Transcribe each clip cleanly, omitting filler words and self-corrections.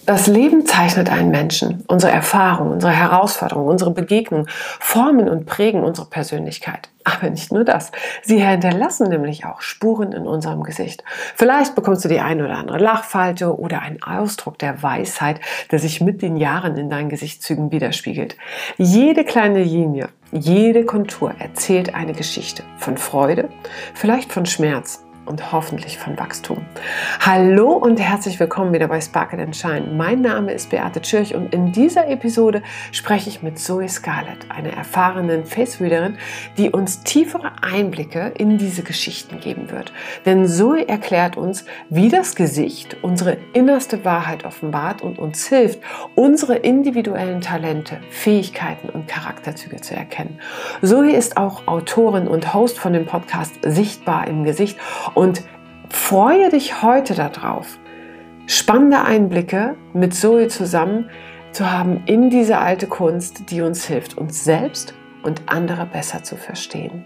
Das Leben zeichnet einen Menschen. Unsere Erfahrungen, unsere Herausforderungen, unsere Begegnungen formen und prägen unsere Persönlichkeit. Aber nicht nur das. Sie hinterlassen nämlich auch Spuren in unserem Gesicht. Vielleicht bekommst du die ein oder andere Lachfalte oder einen Ausdruck der Weisheit, der sich mit den Jahren in deinen Gesichtszügen widerspiegelt. Jede kleine Linie, jede Kontur erzählt eine Geschichte von Freude, vielleicht von Schmerz und hoffentlich von Wachstum. Hallo und herzlich willkommen wieder bei Sparkle & Shine. Mein Name ist Beate Tschirch und in dieser Episode spreche ich mit Zoe Scarlett, einer erfahrenen Face-Readerin, die uns tiefere Einblicke in diese Geschichten geben wird. Denn Zoe erklärt uns, wie das Gesicht unsere innerste Wahrheit offenbart und uns hilft, unsere individuellen Talente, Fähigkeiten und Charakterzüge zu erkennen. Zoe ist auch Autorin und Host von dem Podcast Sichtbar im Gesicht. Und freue dich heute darauf, spannende Einblicke mit Zoe zusammen zu haben in diese alte Kunst, die uns hilft, uns selbst und andere besser zu verstehen.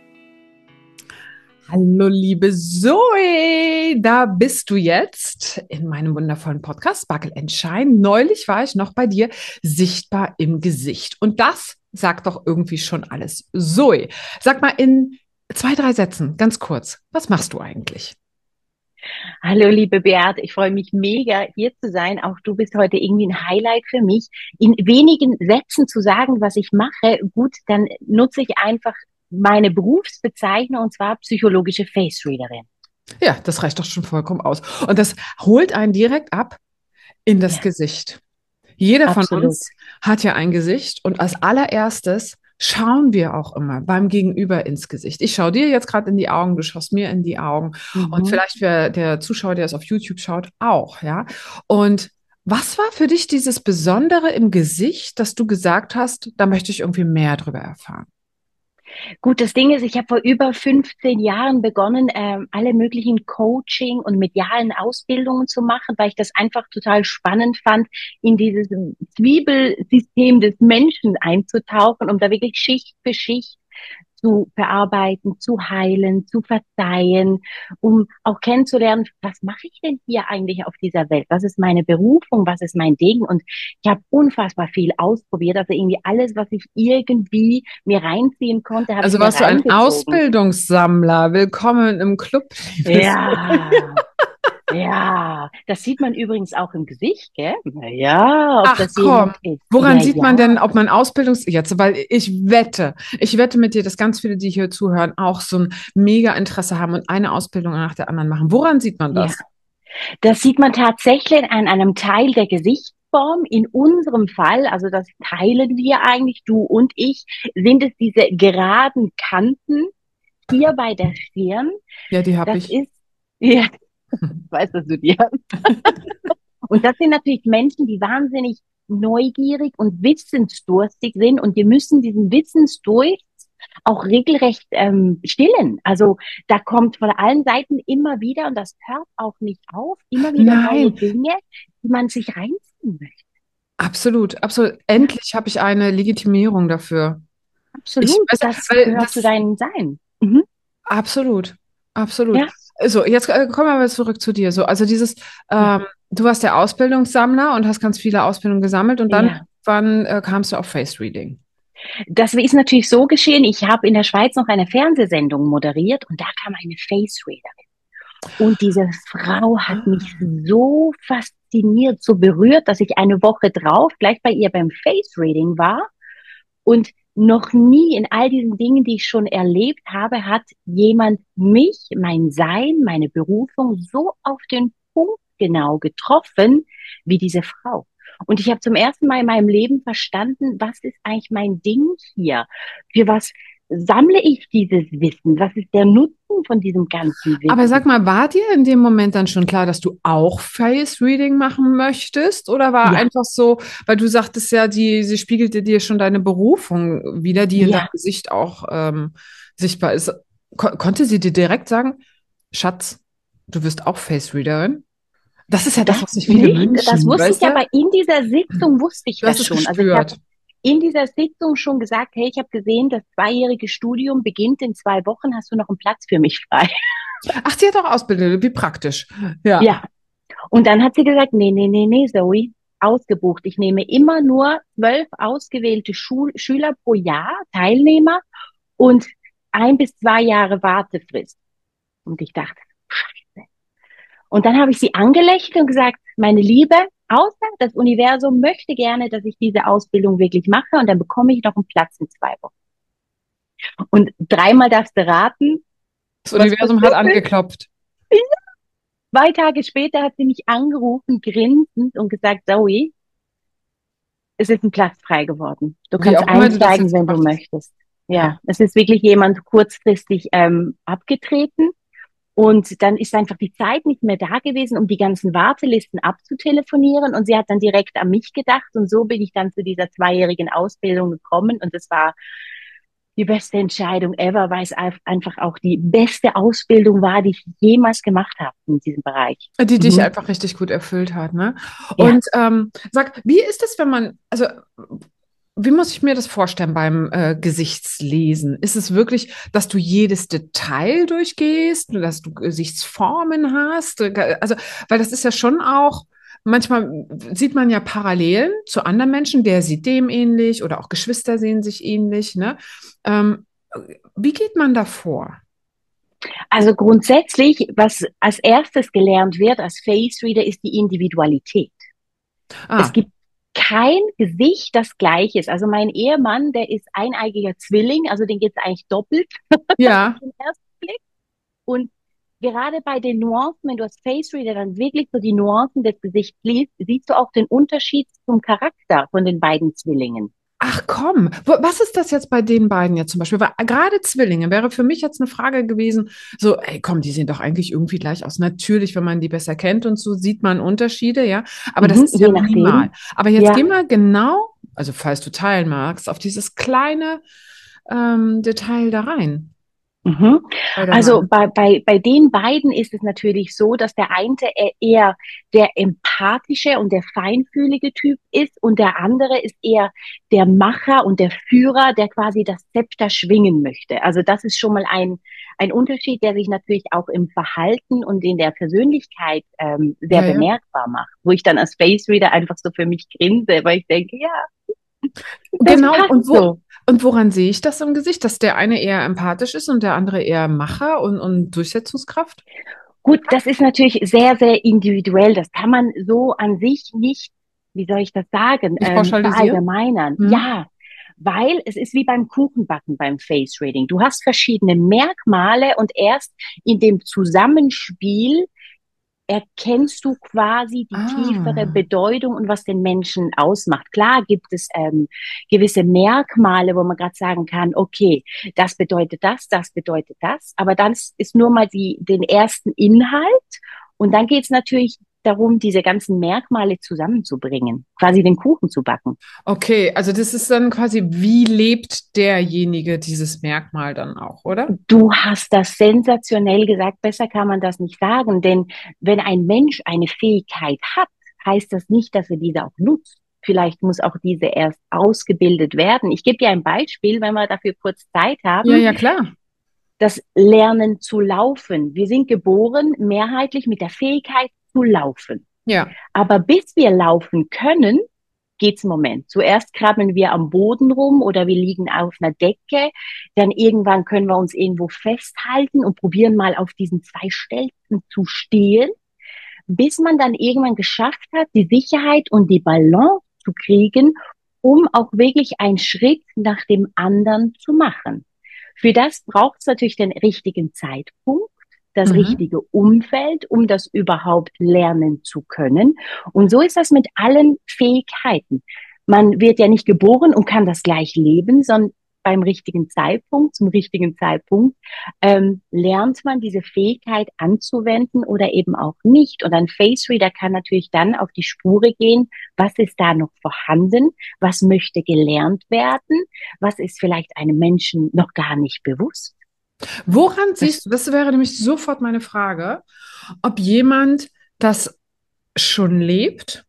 Hallo liebe Zoe, da bist du jetzt in meinem wundervollen Podcast Sparkle & Shine. Neulich war ich noch bei dir, sichtbar im Gesicht. Und das sagt doch irgendwie schon alles. Zoe, sag mal in 2, 3 Sätzen, ganz kurz, was machst du eigentlich? Hallo, liebe Beate, ich freue mich mega, hier zu sein. Auch du bist heute irgendwie ein Highlight für mich. In wenigen Sätzen zu sagen, was ich mache, gut, dann nutze ich einfach meine Berufsbezeichnung, und zwar psychologische Face Readerin. Ja, das reicht doch schon vollkommen aus. Und das holt einen direkt ab in das Gesicht. Jeder von uns hat ja ein Gesicht und als allererstes schauen wir auch immer beim Gegenüber ins Gesicht. Ich schaue dir jetzt gerade in die Augen, du schaust mir in die Augen und vielleicht für der Zuschauer, der es auf YouTube schaut, auch, ja. Und was war für dich dieses Besondere im Gesicht, dass du gesagt hast, da möchte ich irgendwie mehr drüber erfahren? Gut, das Ding ist, ich habe vor über 15 Jahren begonnen, alle möglichen Coaching und medialen Ausbildungen zu machen, weil ich das einfach total spannend fand, in dieses Zwiebelsystem des Menschen einzutauchen, um da wirklich Schicht für Schicht zu verarbeiten, zu heilen, zu verzeihen, um auch kennenzulernen, was mache ich denn hier eigentlich auf dieser Welt? Was ist meine Berufung? Was ist mein Ding? Und ich habe unfassbar viel ausprobiert. Also irgendwie alles, was ich irgendwie mir reinziehen konnte, habe ich Also mir warst du ein reingezogen. Ausbildungssammler. Willkommen im Club. Ja. Ja, das sieht man übrigens auch im Gesicht, gell? Ja, ob Ach das komm, jemand ist. woran Ja, sieht man ja. denn, ob man jetzt, weil ich wette mit dir, dass ganz viele, die hier zuhören, auch so ein mega Interesse haben und eine Ausbildung nach der anderen machen. Woran sieht man Ja. das? Das sieht man tatsächlich an einem Teil der Gesichtsform. In unserem Fall, also das teilen wir eigentlich, du und ich, sind es diese geraden Kanten hier bei der Stirn. Ja, die habe Das ich. ist, ja, ich weiß, dass du die hast. Und das sind natürlich Menschen, die wahnsinnig neugierig und wissensdurstig sind, und die müssen diesen Wissensdurst auch regelrecht stillen. Also da kommt von allen Seiten immer wieder, und das hört auch nicht auf, immer wieder neue Nein, Dinge, die man sich reinziehen möchte. absolut, absolut. Ja, Endlich habe ich eine Legitimierung dafür. Ich absolut, weiß, das weil gehört zu das deinem Sein. Mhm. absolut, absolut. Ja, Also jetzt kommen wir aber zurück zu dir. So, also dieses, ja, du warst der Ausbildungssammler und hast ganz viele Ausbildungen gesammelt und dann ja. wann kamst du auf Face Reading? Das ist natürlich so geschehen. Ich habe in der Schweiz noch eine Fernsehsendung moderiert, und da kam eine Face Readerin. Und diese Frau hat mich Ah. so fasziniert, so berührt, dass ich eine Woche drauf gleich bei ihr beim Face Reading war. Und noch nie in all diesen Dingen, die ich schon erlebt habe, hat jemand mich, mein Sein, meine Berufung so auf den Punkt genau getroffen wie diese Frau. Und ich habe zum ersten Mal in meinem Leben verstanden, was ist eigentlich mein Ding hier? Für was sammle ich dieses Wissen? Was ist der Nutzen von diesem ganzen Aber sag Wissen? mal, war dir in dem Moment dann schon klar, dass du auch Face Reading machen möchtest? Oder war Ja, einfach so, weil du sagtest ja, sie spiegelte dir schon deine Berufung wider, die in deinem ja. Gesicht auch sichtbar ist. Konnte sie dir direkt sagen, Schatz, du wirst auch Face Readerin? Das ist ja das, Das was sich viele nicht, das wünschen, wusste ich, weißt du? aber in dieser Sitzung wusste ich Du hast das es schon. Also ich habe gespürt. in dieser Sitzung schon gesagt, hey, ich habe gesehen, das zweijährige Studium beginnt in 2 Wochen, hast du noch einen Platz für mich frei? Ach, sie hat auch ausgebildet, wie praktisch. Ja. Ja. Und dann hat sie gesagt, nee, Zoe, ausgebucht. Ich nehme immer nur 12 ausgewählte Schüler pro Jahr, Teilnehmer und 1 bis 2 Jahre Wartefrist. Und ich dachte, Scheiße. Und dann habe ich sie angelächelt und gesagt, meine Liebe, außer das Universum möchte gerne, dass ich diese Ausbildung wirklich mache und dann bekomme ich noch einen Platz in 2 Wochen. Und dreimal darfst du raten, Das Universum hat angeklopft. 2 Tage später hat sie mich angerufen, grinsend und gesagt, Zoe, es ist ein Platz frei geworden. Du Wie kannst auch immer du das einsteigen, jetzt wenn du gemacht hast. möchtest. Ja, es ist wirklich jemand kurzfristig abgetreten. Und dann ist einfach die Zeit nicht mehr da gewesen, um die ganzen Wartelisten abzutelefonieren. Und sie hat dann direkt an mich gedacht. Und so bin ich dann zu dieser 2-jährigen Ausbildung gekommen. Und das war die beste Entscheidung ever, weil es einfach auch die beste Ausbildung war, die ich jemals gemacht habe in diesem Bereich. Die dich Mhm. einfach richtig gut erfüllt hat, ne? Ja. Und sag, wie ist es, wenn man, also wie muss ich mir das vorstellen beim Gesichtslesen? Ist es wirklich, dass du jedes Detail durchgehst, dass du Gesichtsformen hast? Also, weil das ist ja schon auch, manchmal sieht man ja Parallelen zu anderen Menschen, der sieht dem ähnlich oder auch Geschwister sehen sich ähnlich, ne? Ähm, wie geht man da vor? Also grundsätzlich, was als erstes gelernt wird als Face Reader, ist die Individualität. Es Ah, gibt kein Gesicht, das gleich ist. Also mein Ehemann, der ist eineigiger Zwilling, also den geht's eigentlich doppelt ja. im ersten Blick. Und gerade bei den Nuancen, wenn du als Face Reader dann wirklich so die Nuancen des Gesichts liest, siehst du auch den Unterschied zum Charakter von den beiden Zwillingen. Ach komm, was ist das jetzt bei den beiden jetzt zum Beispiel? Weil gerade Zwillinge wäre für mich jetzt eine Frage gewesen, so, ey, komm, die sehen doch eigentlich irgendwie gleich aus. Natürlich, wenn man die besser kennt und so, sieht man Unterschiede, ja. Aber das ist ja Je minimal. nachdem. Aber jetzt Ja. geh mal genau, also falls du teilen magst, auf dieses kleine Detail da rein. Mhm. Bei der Also Mann. bei den beiden ist es natürlich so, dass der eine eher der empathische und der feinfühlige Typ ist und der andere ist eher der Macher und der Führer, der quasi das Zepter schwingen möchte. Also das ist schon mal ein Unterschied, der sich natürlich auch im Verhalten und in der Persönlichkeit sehr Ja, ja. bemerkbar macht, wo ich dann als Face Reader einfach so für mich grinse, weil ich denke, ja, das Genau, passt so. und woran sehe ich das im Gesicht, dass der eine eher empathisch ist und der andere eher Macher und Durchsetzungskraft? Gut, das ist natürlich sehr, sehr individuell. Das kann man so an sich nicht, wie soll ich das sagen, Nicht pauschalisieren? verallgemeinern. Hm? Ja, weil es ist wie beim Kuchenbacken beim Face Reading. Du hast verschiedene Merkmale und erst in dem Zusammenspiel erkennst du quasi die tiefere Ah. Bedeutung und was den Menschen ausmacht. Klar gibt es gewisse Merkmale, wo man gerade sagen kann, okay, das bedeutet das, aber das ist nur mal den ersten Inhalt und dann geht es natürlich darum, diese ganzen Merkmale zusammenzubringen, quasi den Kuchen zu backen. Okay, also das ist dann quasi, wie lebt derjenige dieses Merkmal dann auch, oder? Du hast das sensationell gesagt, besser kann man das nicht sagen, denn wenn ein Mensch eine Fähigkeit hat, heißt das nicht, dass er diese auch nutzt. Vielleicht muss auch diese erst ausgebildet werden. Ich gebe dir ein Beispiel, wenn wir dafür kurz Zeit Ja, haben. ja, klar. Das Lernen zu laufen. Wir sind geboren mehrheitlich mit der Fähigkeit zu laufen. Ja. Aber bis wir laufen können, geht's im Moment. Zuerst krabbeln wir am Boden rum oder wir liegen auf einer Decke. Dann irgendwann können wir uns irgendwo festhalten und probieren mal auf diesen 2 Stelzen zu stehen, bis man dann irgendwann geschafft hat, die Sicherheit und die Balance zu kriegen, um auch wirklich einen Schritt nach dem anderen zu machen. Für das braucht es natürlich den richtigen Zeitpunkt, das Mhm. richtige Umfeld, um das überhaupt lernen zu können. Und so ist das mit allen Fähigkeiten. Man wird ja nicht geboren und kann das gleich leben, sondern beim richtigen Zeitpunkt, zum richtigen Zeitpunkt, lernt man diese Fähigkeit anzuwenden oder eben auch nicht. Und ein Face Reader kann natürlich dann auf die Spur gehen, was ist da noch vorhanden, was möchte gelernt werden, was ist vielleicht einem Menschen noch gar nicht bewusst. Woran Das, siehst du, das wäre nämlich sofort meine Frage, ob jemand das schon lebt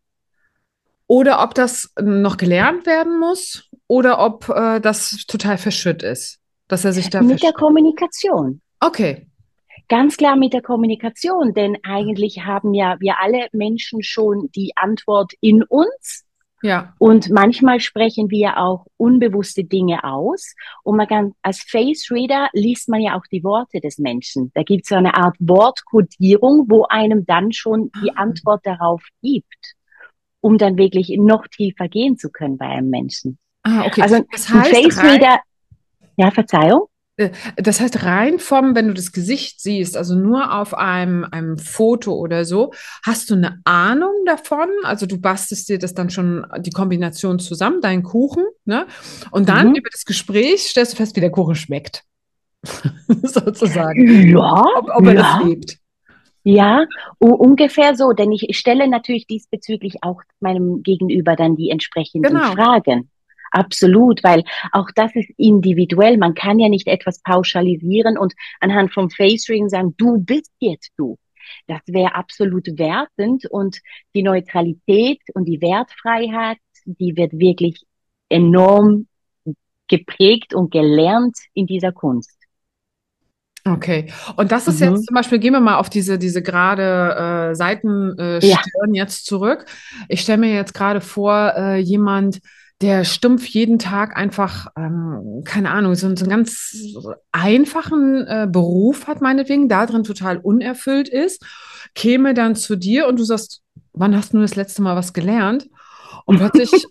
oder ob das noch gelernt werden muss oder ob das total verschütt ist, dass er sich da mit der verstellt. Kommunikation. Okay. Ganz klar mit der Kommunikation, denn eigentlich haben ja wir alle Menschen schon die Antwort in uns. Ja. Und manchmal sprechen wir auch unbewusste Dinge aus. Und man kann, als Face Reader liest man ja auch die Worte des Menschen. Da gibt es so eine Art Wortkodierung, wo einem dann schon die Antwort darauf gibt, um dann wirklich noch tiefer gehen zu können bei einem Menschen. Okay. Also Das ein heißt, Face Reader, ja, Verzeihung. Das heißt, rein vom, wenn du das Gesicht siehst, also nur auf einem Foto oder so, hast du eine Ahnung davon? Also du bastelst dir das dann schon die Kombination zusammen, deinen Kuchen, ne? Und dann Mhm. über das Gespräch stellst du fest, wie der Kuchen schmeckt, sozusagen. Ja, Ob er das ja. lebt. Ja, ungefähr so, denn ich stelle natürlich diesbezüglich auch meinem Gegenüber dann die entsprechenden Genau. Fragen. Absolut, weil auch das ist individuell. Man kann ja nicht etwas pauschalisieren und anhand vom Face Reading sagen, du bist jetzt du. Das wäre absolut wertend und die Neutralität und die Wertfreiheit, die wird wirklich enorm geprägt und gelernt in dieser Kunst. Okay. Und das ist jetzt Mhm. zum Beispiel, gehen wir mal auf diese gerade Ja. Seitenstirn jetzt zurück. Ich stelle mir jetzt gerade vor, jemand, der stumpf jeden Tag einfach, keine Ahnung, so einen ganz einfachen Beruf hat, meinetwegen, da drin total unerfüllt ist, käme dann zu dir und du sagst, wann hast du das letzte Mal was gelernt? Und plötzlich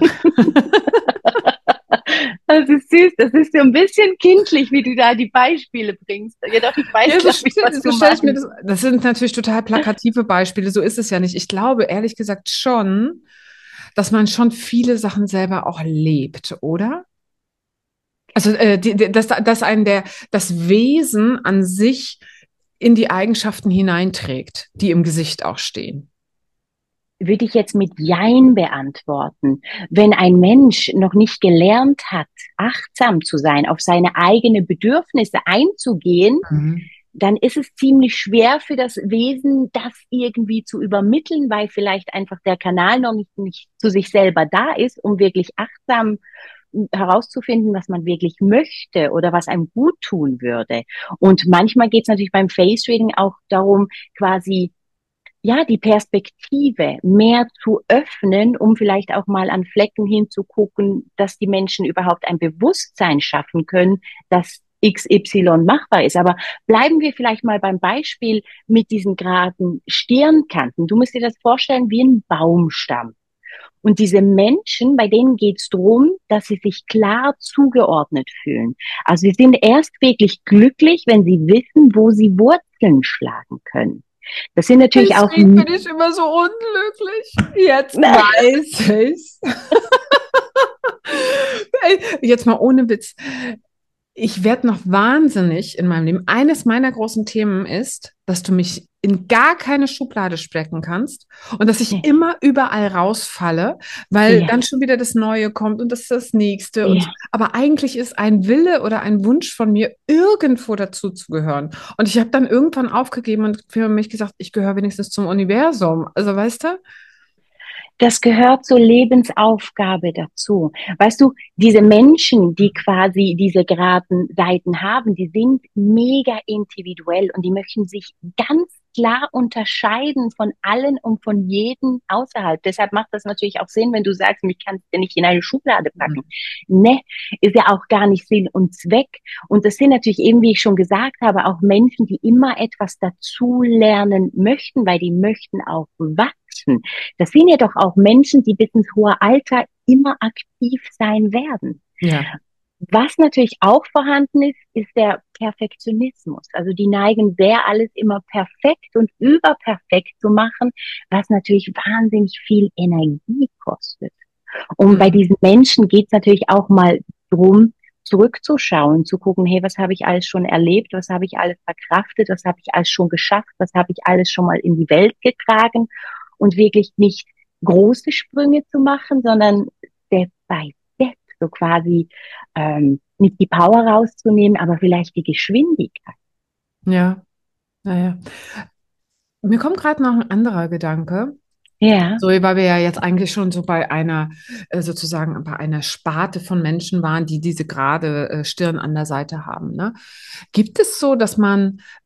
Das ist süß, das ist so ein bisschen kindlich, wie du da die Beispiele bringst. Ja, doch, ich weiß, ja, glaube ich, was so du stelle ich mir meinst. das. Das sind natürlich total plakative Beispiele, so ist es ja nicht. Ich glaube ehrlich gesagt schon, dass man schon viele Sachen selber auch lebt, oder? Also, dass einen das Wesen an sich in die Eigenschaften hineinträgt, die im Gesicht auch stehen. Würde ich jetzt mit Jein beantworten. Wenn ein Mensch noch nicht gelernt hat, achtsam zu sein, auf seine eigenen Bedürfnisse einzugehen, Mhm. dann ist es ziemlich schwer für das Wesen, das irgendwie zu übermitteln, weil vielleicht einfach der Kanal noch nicht zu sich selber da ist, um wirklich achtsam herauszufinden, was man wirklich möchte oder was einem gut tun würde. Und manchmal geht es natürlich beim Face Reading auch darum, quasi ja, die Perspektive mehr zu öffnen, um vielleicht auch mal an Flecken hinzugucken, dass die Menschen überhaupt ein Bewusstsein schaffen können, dass XY machbar ist. Aber bleiben wir vielleicht mal beim Beispiel mit diesen geraden Stirnkanten. Du musst dir das vorstellen wie ein Baumstamm. Und diese Menschen, bei denen geht es darum, dass sie sich klar zugeordnet fühlen. Also sie sind erst wirklich glücklich, wenn sie wissen, wo sie Wurzeln schlagen können. Das sind natürlich auch, Deswegen bin ich immer so unglücklich. Jetzt weiß ich's. Ey, jetzt mal ohne Witz. Ich werde noch wahnsinnig in meinem Leben. Eines meiner großen Themen ist, dass du mich in gar keine Schublade stecken kannst und dass ich immer überall rausfalle, weil ja, dann schon wieder das Neue kommt und das ist das Nächste und so. ja. Aber eigentlich ist ein Wille oder ein Wunsch von mir, irgendwo dazu zu gehören. Und ich habe dann irgendwann aufgegeben und für mich gesagt, ich gehöre wenigstens zum Universum. Also weißt du? Das gehört zur Lebensaufgabe dazu. Weißt du, diese Menschen, die quasi diese geraden Seiten haben, die sind mega individuell und die möchten sich ganz klar unterscheiden von allen und von jedem außerhalb. Deshalb macht das natürlich auch Sinn, wenn du sagst, mich kannst du nicht in eine Schublade packen. Ne, ist ja auch gar nicht Sinn und Zweck. Und das sind natürlich eben, wie ich schon gesagt habe, auch Menschen, die immer etwas dazu lernen möchten, weil die möchten auch wachsen. Das sind ja doch auch Menschen, die bis ins hohe Alter immer aktiv sein werden. Ja. Was natürlich auch vorhanden ist, ist der Perfektionismus. Also die neigen sehr, alles immer perfekt und überperfekt zu machen, was natürlich wahnsinnig viel Energie kostet. Und bei Mhm. diesen Menschen geht es natürlich auch mal drum, zurückzuschauen, zu gucken, hey, was habe ich alles schon erlebt, was habe ich alles verkraftet, was habe ich alles schon geschafft, was habe ich alles schon mal in die Welt getragen und wirklich nicht große Sprünge zu machen, sondern Step by Step, so quasi nicht die Power rauszunehmen, aber vielleicht die Geschwindigkeit. Ja, naja. Mir kommt gerade noch ein anderer Gedanke. Ja, So, weil wir ja jetzt eigentlich schon so bei einer, sozusagen bei einer Sparte von Menschen waren, die diese gerade Stirn an der Seite haben, ne? Gibt es so, dass man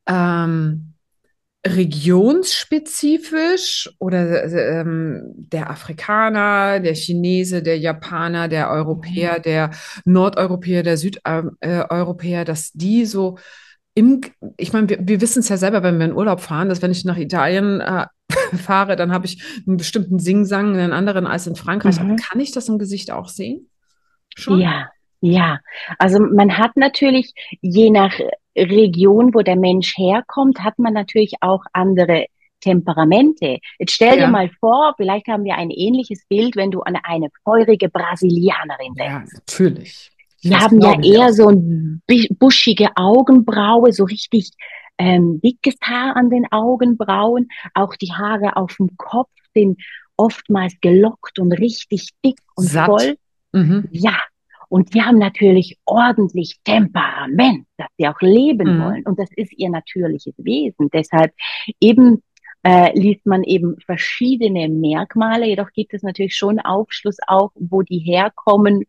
regionsspezifisch oder der Afrikaner, der Chinese, der Japaner, der Europäer, der Nordeuropäer, der Südeuropäer, dass die so ich meine, wir wissen es ja selber, wenn wir in Urlaub fahren, dass wenn ich nach Italien fahre, dann habe ich einen bestimmten Singsang, einen anderen als in Frankreich. Aber Mhm. kann ich das im Gesicht auch sehen? Schon? Ja, ja. Also man hat natürlich, je nach Region, wo der Mensch herkommt, hat man natürlich auch andere Temperamente. Jetzt stell dir Ja. mal vor, vielleicht haben wir ein ähnliches Bild, wenn du an eine feurige Brasilianerin Ja, denkst. natürlich. Die Das haben ja glaube ich auch. eher so ein buschige Augenbraue, so richtig dickes Haar an den Augenbrauen. Auch die Haare auf dem Kopf sind oftmals gelockt und richtig dick und Satt. voll. Mhm. Ja, und die haben natürlich ordentlich Temperament, dass sie auch leben wollen. Mhm. Und das ist ihr natürliches Wesen. Deshalb eben liest man eben verschiedene Merkmale. Jedoch gibt es natürlich schon Aufschluss auch, wo die herkommen,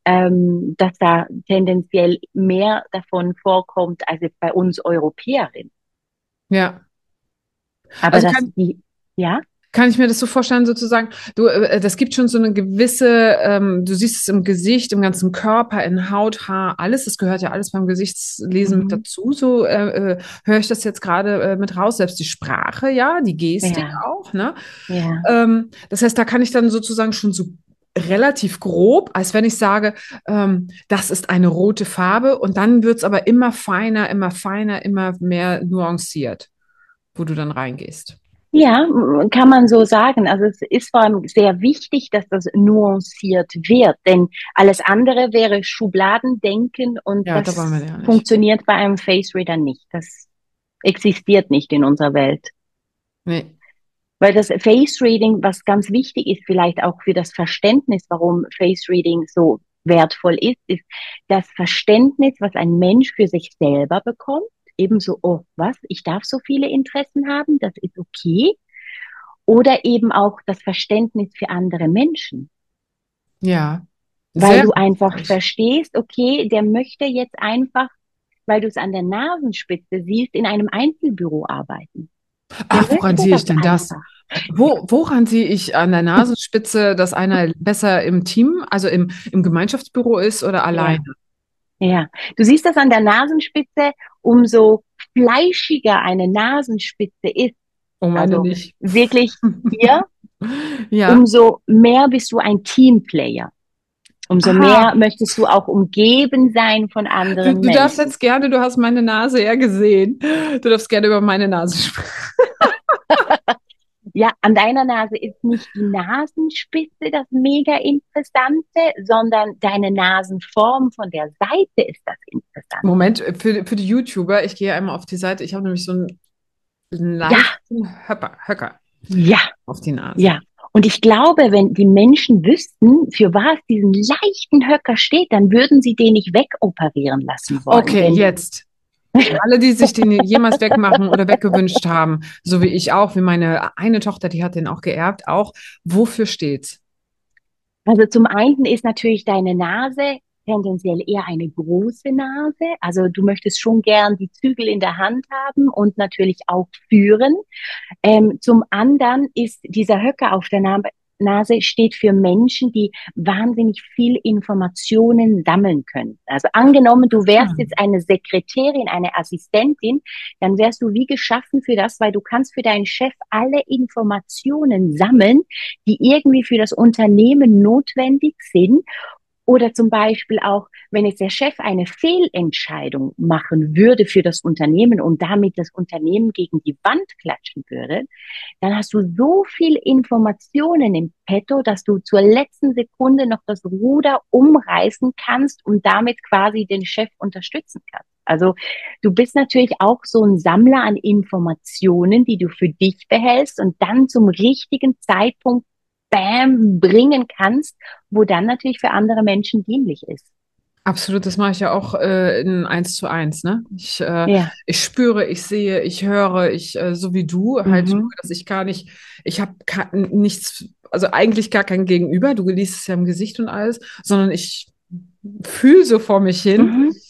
dass da tendenziell mehr davon vorkommt als jetzt bei uns Europäerinnen. Ja. Aber Also dass die, ja, kann ich mir das so vorstellen, sozusagen, das gibt schon so eine gewisse, du siehst es im Gesicht, im ganzen Körper, in Haut, Haar, alles, das gehört ja alles beim Gesichtslesen mit mhm, dazu. So höre ich das jetzt gerade mit raus, selbst die Sprache, ja, die Gestik ja, auch, ne? ja. Das heißt, da kann ich dann sozusagen schon so relativ grob, als wenn ich sage, das ist eine rote Farbe und dann wird es aber immer feiner, immer mehr nuanciert, wo du dann reingehst. Ja, kann man so sagen. Also es ist vor allem sehr wichtig, dass das nuanciert wird, denn alles andere wäre Schubladendenken und Ja, da wollen wir das ja nicht. funktioniert bei einem Face Reader nicht. Das existiert nicht in unserer Welt. Nee. Weil das Face Reading, was ganz wichtig ist, vielleicht auch für das Verständnis, warum Face Reading so wertvoll ist das Verständnis, was ein Mensch für sich selber bekommt. Ebenso, oh, was? Ich darf so viele Interessen haben, das ist okay. Oder eben auch das Verständnis für andere Menschen, Ja, weil sehr du einfach hilfreich. verstehst, okay, der möchte jetzt einfach, weil du es an der Nasenspitze siehst, in einem Einzelbüro arbeiten. Der Ach, woran möchte sehe ich das denn das? einfach. Woran sehe ich an der Nasenspitze, dass einer besser im Team, also im Gemeinschaftsbüro ist oder alleine? Ja, ja. Du siehst das an der Nasenspitze, umso fleischiger eine Nasenspitze ist, Oh, meine also nicht. wirklich hier, Ja. umso mehr bist du ein Teamplayer. Umso Ah, mehr möchtest du auch umgeben sein von du, anderen du darfst Menschen. jetzt gerne, du hast meine Nase ja gesehen. Du darfst gerne über meine Nase sprechen. Ja, an deiner Nase ist nicht die Nasenspitze das mega interessante, sondern deine Nasenform von der Seite ist das interessante. Moment, für die YouTuber, ich gehe einmal auf die Seite. Ich habe nämlich so einen Ja, leichten Höcker ja, auf die Nase. ja. Und ich glaube, wenn die Menschen wüssten, für was diesen leichten Höcker steht, dann würden sie den nicht wegoperieren lassen wollen. Okay, Denn jetzt. Alle, die sich den jemals wegmachen oder weggewünscht haben, so wie ich auch, wie meine eine Tochter, die hat den auch geerbt, auch. Wofür steht's? also zum einen ist natürlich deine Nase tendenziell eher eine große Nase. Also du möchtest schon gern die Zügel in der Hand haben und natürlich auch führen. Zum anderen ist dieser Höcker auf der Nase steht für Menschen, die wahnsinnig viel Informationen sammeln können. Also angenommen, du wärst Ah. jetzt eine Sekretärin, eine Assistentin, dann wärst du wie geschaffen für das, weil du kannst für deinen Chef alle Informationen sammeln, die irgendwie für das Unternehmen notwendig sind oder zum Beispiel auch, wenn jetzt der Chef eine Fehlentscheidung machen würde für das Unternehmen und damit das Unternehmen gegen die Wand klatschen würde, dann hast du so viel Informationen im Petto, dass du zur letzten Sekunde noch das Ruder umreißen kannst und damit quasi den Chef unterstützen kannst. Also du bist natürlich auch so ein Sammler an Informationen, die du für dich behältst und dann zum richtigen Zeitpunkt Bam bringen kannst, wo dann natürlich für andere Menschen dienlich ist. Absolut, das mache ich ja auch in 1:1, ne? Ja. Ich spüre, ich sehe, ich höre, so wie du, halt nur, Mhm. dass ich gar nicht, ich habe nichts, also eigentlich gar kein Gegenüber, du liest es ja im Gesicht und alles, sondern ich fühle so vor mich hin. Mhm.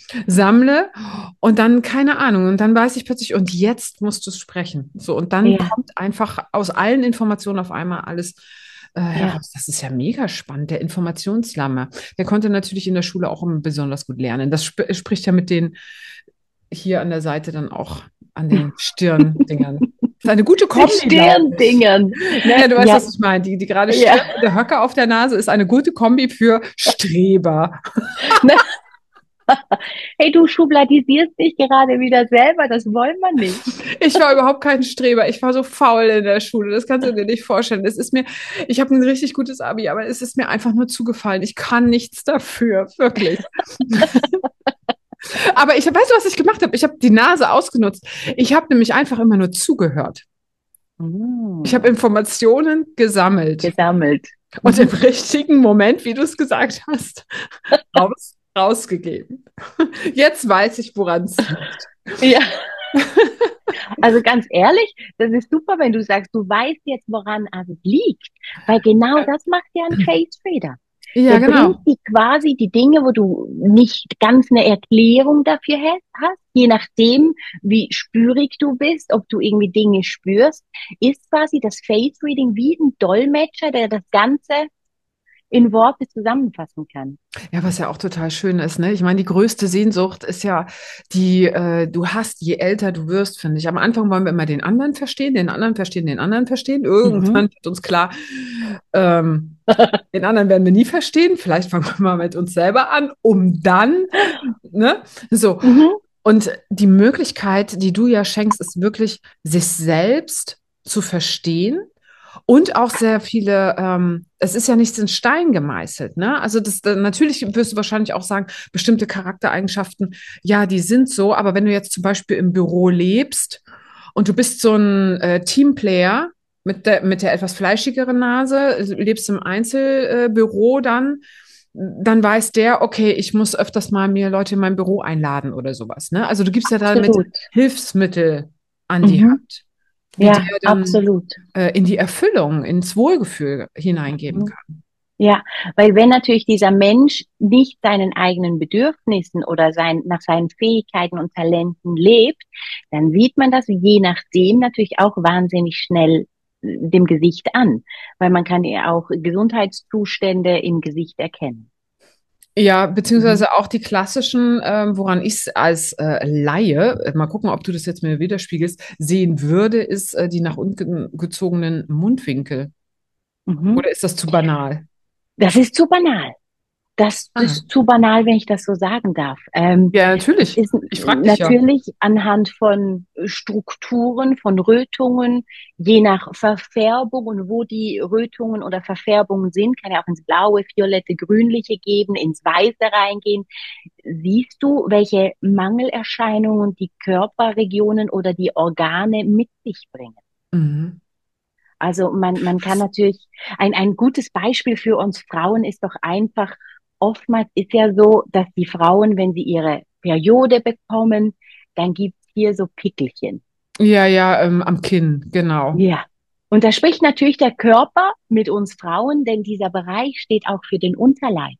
sammle und dann, keine Ahnung, und dann weiß ich plötzlich, und jetzt musst du es sprechen. So, und dann Ja, kommt einfach aus allen Informationen auf einmal alles ja. heraus. Das ist ja mega spannend, der Informationslammer. Der konnte natürlich in der Schule auch immer besonders gut lernen. Das spricht ja mit den hier an der Seite dann auch an den Stirndingern. Das ist eine gute Die Kombi, glaube ich. Stirndingern. Naja, du weißt, Ja, was ich meine. Die gerade ja. Stirn und der Höcker auf der Nase ist eine gute Kombi für Streber. Hey, du schubladisierst dich gerade wieder selber, das wollen wir nicht. Ich war überhaupt kein Streber. Ich war so faul in der Schule. Das kannst du dir nicht vorstellen. Ich habe ein richtig gutes Abi, aber es ist mir einfach nur zugefallen. Ich kann nichts dafür, wirklich. Aber weißt du, was ich gemacht habe? Ich habe die Nase ausgenutzt. Ich habe nämlich einfach immer nur zugehört. Ich habe Informationen gesammelt Gesammelt. und im richtigen Moment, wie du es gesagt hast, rausgegeben. Jetzt weiß ich, woran es liegt. Ja, also ganz ehrlich, das ist super, wenn du sagst, du weißt jetzt, woran es liegt, weil genau das macht ja ein Face Reader. Ja, Der bringt genau. dir quasi die Dinge, wo du nicht ganz eine Erklärung dafür hast, je nachdem, wie spürig du bist, ob du irgendwie Dinge spürst, ist quasi das Face Reading wie ein Dolmetscher, der das Ganze in Worte zusammenfassen kann. Ja, was ja auch total schön ist, ne? Ich meine, die größte Sehnsucht ist ja du hast, je älter du wirst, finde ich. Am Anfang wollen wir immer den anderen verstehen, den anderen verstehen, den anderen verstehen. Irgendwann Mhm. wird uns klar, ähm, den anderen werden wir nie verstehen. Vielleicht fangen wir mal mit uns selber an, um dann, ne? So. Mhm. Und die Möglichkeit, die du ja schenkst, ist wirklich, sich selbst zu verstehen und auch sehr viele, es ist ja nichts in Stein gemeißelt, ne? Also natürlich wirst du wahrscheinlich auch sagen, bestimmte Charaktereigenschaften, ja, die sind so, aber wenn du jetzt zum Beispiel im Büro lebst und du bist so ein Teamplayer mit der etwas fleischigeren Nase, lebst im Einzelbüro dann weiß der, okay, ich muss öfters mal mir Leute in mein Büro einladen oder sowas, ne? Also du gibst ja damit Absolut. Hilfsmittel an die Mhm. Hand, die Ja, dir dann absolut. in die Erfüllung, ins Wohlgefühl hineingeben Mhm. kann. Ja, weil wenn natürlich dieser Mensch nicht seinen eigenen Bedürfnissen oder nach seinen Fähigkeiten und Talenten lebt, dann sieht man das je nachdem natürlich auch wahnsinnig schnell dem Gesicht an, weil man kann ja auch Gesundheitszustände im Gesicht erkennen. Ja, Mhm. beziehungsweise auch die klassischen, woran ich es als Laie, mal gucken, ob du das jetzt mir widerspiegelst, sehen würde, ist die nach unten gezogenen Mundwinkel. Mhm. Oder ist das zu banal? Das ist zu banal. Das Ah, ist zu banal, wenn ich das so sagen darf. ja, Das natürlich. ist Ich frage dich ja. natürlich anhand von Strukturen, von Rötungen, je nach Verfärbung und wo die Rötungen oder Verfärbungen sind, kann ja auch ins Blaue, Violette, Grünliche geben, ins Weiße reingehen. Siehst du, welche Mangelerscheinungen die Körperregionen oder die Organe mit sich bringen? Mhm. Also man kann natürlich, ein gutes Beispiel für uns Frauen ist doch einfach, oftmals ist ja so, dass die Frauen, wenn sie ihre Periode bekommen, dann gibt's hier so Pickelchen. Ja, ja, am Kinn, genau. Ja. Und da spricht natürlich der Körper mit uns Frauen, denn dieser Bereich steht auch für den Unterleib.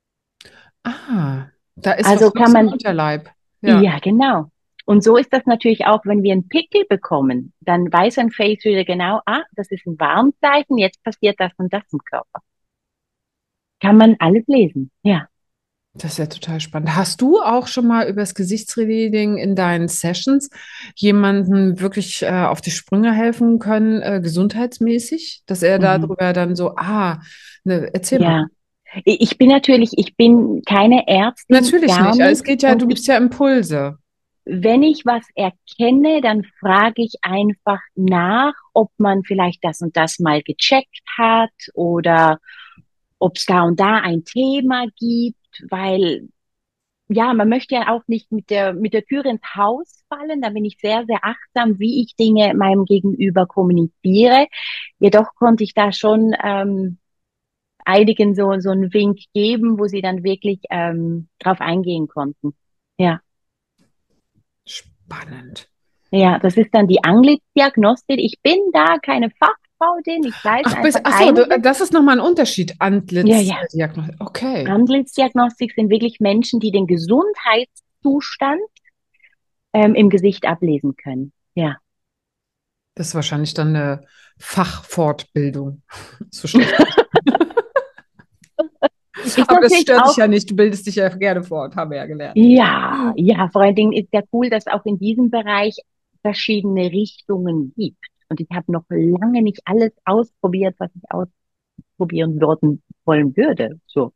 Ah, da ist was Also kann los im man, Unterleib. Ja. ja, genau. Und so ist das natürlich auch, wenn wir einen Pickel bekommen, dann weiß ein Face Reader genau, das ist ein Warnzeichen, jetzt passiert das und das im Körper. Kann man alles lesen. Ja. Das ist ja total spannend. Hast du auch schon mal über das Gesichtsreading in deinen Sessions jemanden wirklich auf die Sprünge helfen können, gesundheitsmäßig, dass er Mhm. darüber dann so, ne, erzähl mal. Ja. Ich bin keine Ärztin, Natürlich gar nicht. Es nicht. geht ja, Und du gibst ja Impulse. wenn ich was erkenne, dann frage ich einfach nach, ob man vielleicht das und das mal gecheckt hat oder ob es da und da ein Thema gibt, weil ja, man möchte ja auch nicht mit der Tür ins Haus fallen. Da bin ich sehr, sehr achtsam, wie ich Dinge meinem Gegenüber kommuniziere. Jedoch konnte ich da schon einigen so einen Wink geben, wo sie dann wirklich drauf eingehen konnten. Ja, Spannend. ja, das ist dann die Anglitzdiagnostik. Ich bin da keine Fachfrau, denn ich weiß einfach Ach so, einiges. das ist nochmal ein Unterschied. Ja, ja. Antlitzdiagnostik. Okay. Anglitzdiagnostik sind wirklich Menschen, die den Gesundheitszustand Ist-Zustand im Gesicht ablesen können. Ja. Das ist wahrscheinlich dann eine Fachfortbildung. So schlecht. Ist Aber das natürlich stört dich auch, ja nicht. Du bildest dich ja gerne fort, haben wir ja gelernt. ja, ja, vor allen Dingen ist ja cool, dass auch in diesem Bereich verschiedene Richtungen gibt. Und ich habe noch lange nicht alles ausprobiert, was ich ausprobieren wollen würde. So.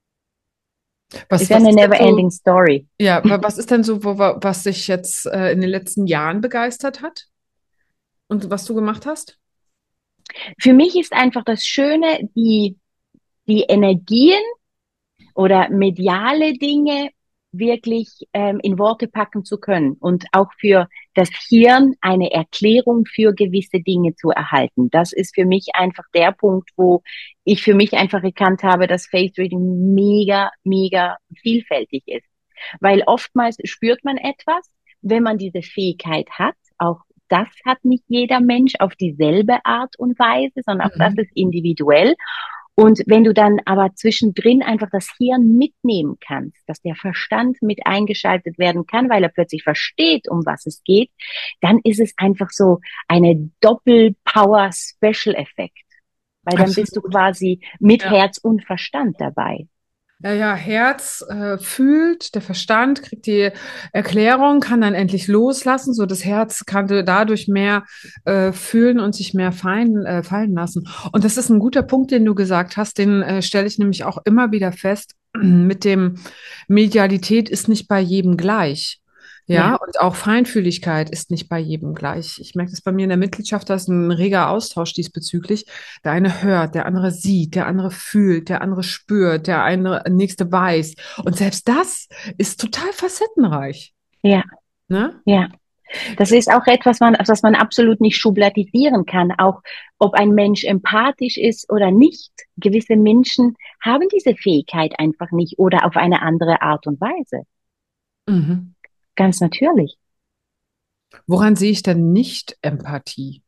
Ist ja Was eine ist denn so, never-ending Story. ja, was ist denn so, was dich jetzt in den letzten Jahren begeistert hat und was du gemacht hast? Für mich ist einfach das Schöne, die Energien oder mediale Dinge wirklich in Worte packen zu können und auch für das Hirn eine Erklärung für gewisse Dinge zu erhalten. Das ist für mich einfach der Punkt, wo ich für mich einfach erkannt habe, dass Face Reading mega, mega vielfältig ist. Weil oftmals spürt man etwas, wenn man diese Fähigkeit hat. Auch das hat nicht jeder Mensch auf dieselbe Art und Weise, sondern auch das Mhm. ist individuell. Und wenn du dann aber zwischendrin einfach das Hirn mitnehmen kannst, dass der Verstand mit eingeschaltet werden kann, weil er plötzlich versteht, um was es geht, dann ist es einfach so eine Doppel-Power-Special-Effekt. Weil dann bist du Absolut. quasi mit Ja. Herz und Verstand dabei. Ja, ja, Herz fühlt, der Verstand kriegt die Erklärung, kann dann endlich loslassen, so das Herz kann dadurch mehr fühlen und sich mehr fallen lassen. Und das ist ein guter Punkt, den du gesagt hast, den stelle ich nämlich auch immer wieder fest, mit dem Medialität ist nicht bei jedem gleich. Ja, Ja, und auch Feinfühligkeit ist nicht bei jedem gleich. Ich merke das bei mir in der Mitgliedschaft, da ist ein reger Austausch diesbezüglich. Der eine hört, der andere sieht, der andere fühlt, der andere spürt, der eine nächste weiß. Und selbst das ist total facettenreich. ja, Ne? ja. Das ist auch etwas, was man absolut nicht schubladisieren kann. Auch ob ein Mensch empathisch ist oder nicht. Gewisse Menschen haben diese Fähigkeit einfach nicht oder auf eine andere Art und Weise. Mhm. Ganz natürlich. Woran sehe ich denn nicht Empathie?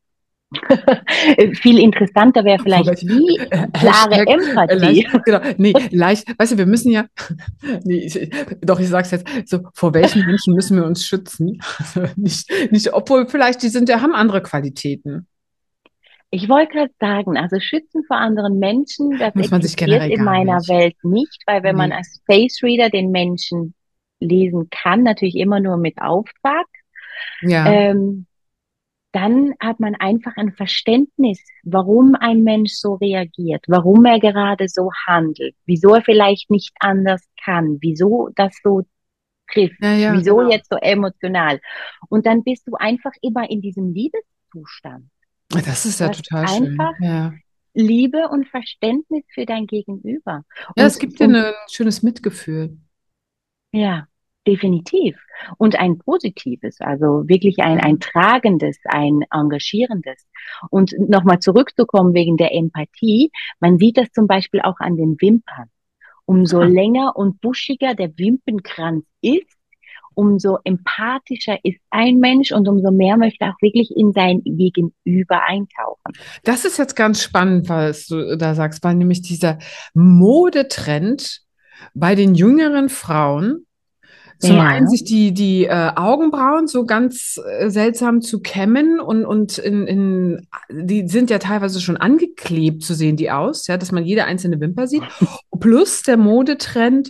Viel interessanter wäre Vor vielleicht, welchem wie klare Hashtag, Empathie. leicht, genau, nee, leicht, weißt du, wir müssen ja, nee, doch, ich sag's jetzt, so, vor welchen Menschen müssen wir uns schützen? Also nicht, obwohl vielleicht, die sind, ja, haben andere Qualitäten. Ich wollte gerade sagen, also Schützen vor anderen Menschen, das Muss man sich existiert generell in gar meiner nicht. Welt nicht, weil wenn man Nee. als Face Reader den Menschen lesen kann, natürlich immer nur mit Auftrag, Ja. ähm, dann hat man einfach ein Verständnis, warum ein Mensch so reagiert, warum er gerade so handelt, wieso er vielleicht nicht anders kann, wieso das so trifft, Ja, ja, wieso genau. jetzt so emotional. Und dann bist du einfach immer in diesem Liebeszustand. Das ist Du ja hast total einfach schön. Ja. Liebe und Verständnis für dein Gegenüber. Ja, es gibt dir Und ein schönes Mitgefühl. ja, definitiv. Und ein positives, also wirklich ein Ja. tragendes, ein engagierendes. Und nochmal zurückzukommen wegen der Empathie, man sieht das zum Beispiel auch an den Wimpern. Umso Ah. länger und buschiger der Wimpernkranz ist, umso empathischer ist ein Mensch und umso mehr möchte er auch wirklich in sein Gegenüber eintauchen. Das ist jetzt ganz spannend, was du da sagst, weil nämlich dieser Modetrend bei den jüngeren Frauen, zum einen Ja. sich die Augenbrauen so ganz seltsam zu kämmen und die sind ja teilweise schon angeklebt, so sehen die aus, ja, dass man jede einzelne Wimper sieht. Plus der Modetrend,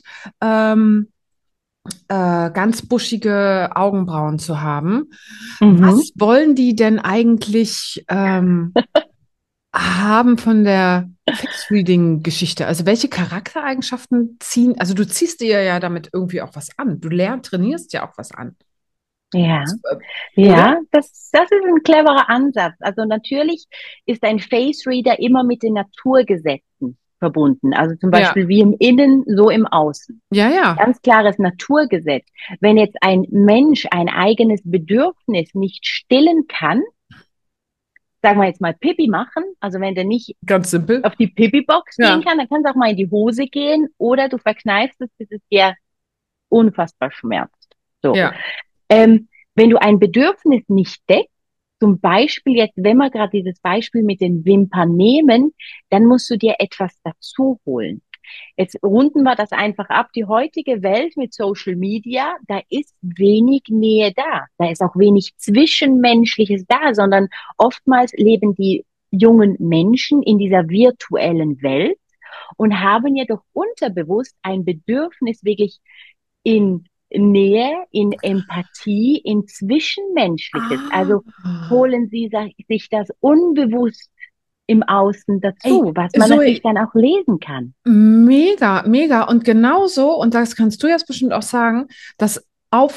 ganz buschige Augenbrauen zu haben. Mhm. Was wollen die denn eigentlich haben von der Face-Reading-Geschichte? Also welche Charaktereigenschaften ziehen, also du ziehst dir ja damit irgendwie auch was an. Du lernst, trainierst ja auch was an. Ja. Äh, Oder? Ja, das ist ein cleverer Ansatz. Also natürlich ist ein Face Reader immer mit den Naturgesetzen verbunden. Also zum Ja, Beispiel wie im Innen, so im Außen. ja, ja. Ganz klares Naturgesetz. Wenn jetzt ein Mensch ein eigenes Bedürfnis nicht stillen kann, sagen wir jetzt mal Pipi machen, also wenn der nicht Ganz simpel. auf die Pipi-Box gehen Ja, kann, dann kann es auch mal in die Hose gehen oder du verkneifst es, bis es dir unfassbar schmerzt. So. ja. Wenn du ein Bedürfnis nicht deckst, zum Beispiel jetzt, wenn wir gerade dieses Beispiel mit den Wimpern nehmen, dann musst du dir etwas dazu holen. Jetzt runden wir das einfach ab. Die heutige Welt mit Social Media, da ist wenig Nähe da. Da ist auch wenig Zwischenmenschliches da, sondern oftmals leben die jungen Menschen in dieser virtuellen Welt und haben ja doch unterbewusst ein Bedürfnis wirklich in Nähe, in Empathie, in Zwischenmenschliches. Also Ah. holen sie sich das unbewusst im Außen Ey, dazu, was man Zoe, natürlich dann auch lesen kann. mega, mega. Und genauso, und das kannst du jetzt bestimmt auch sagen, das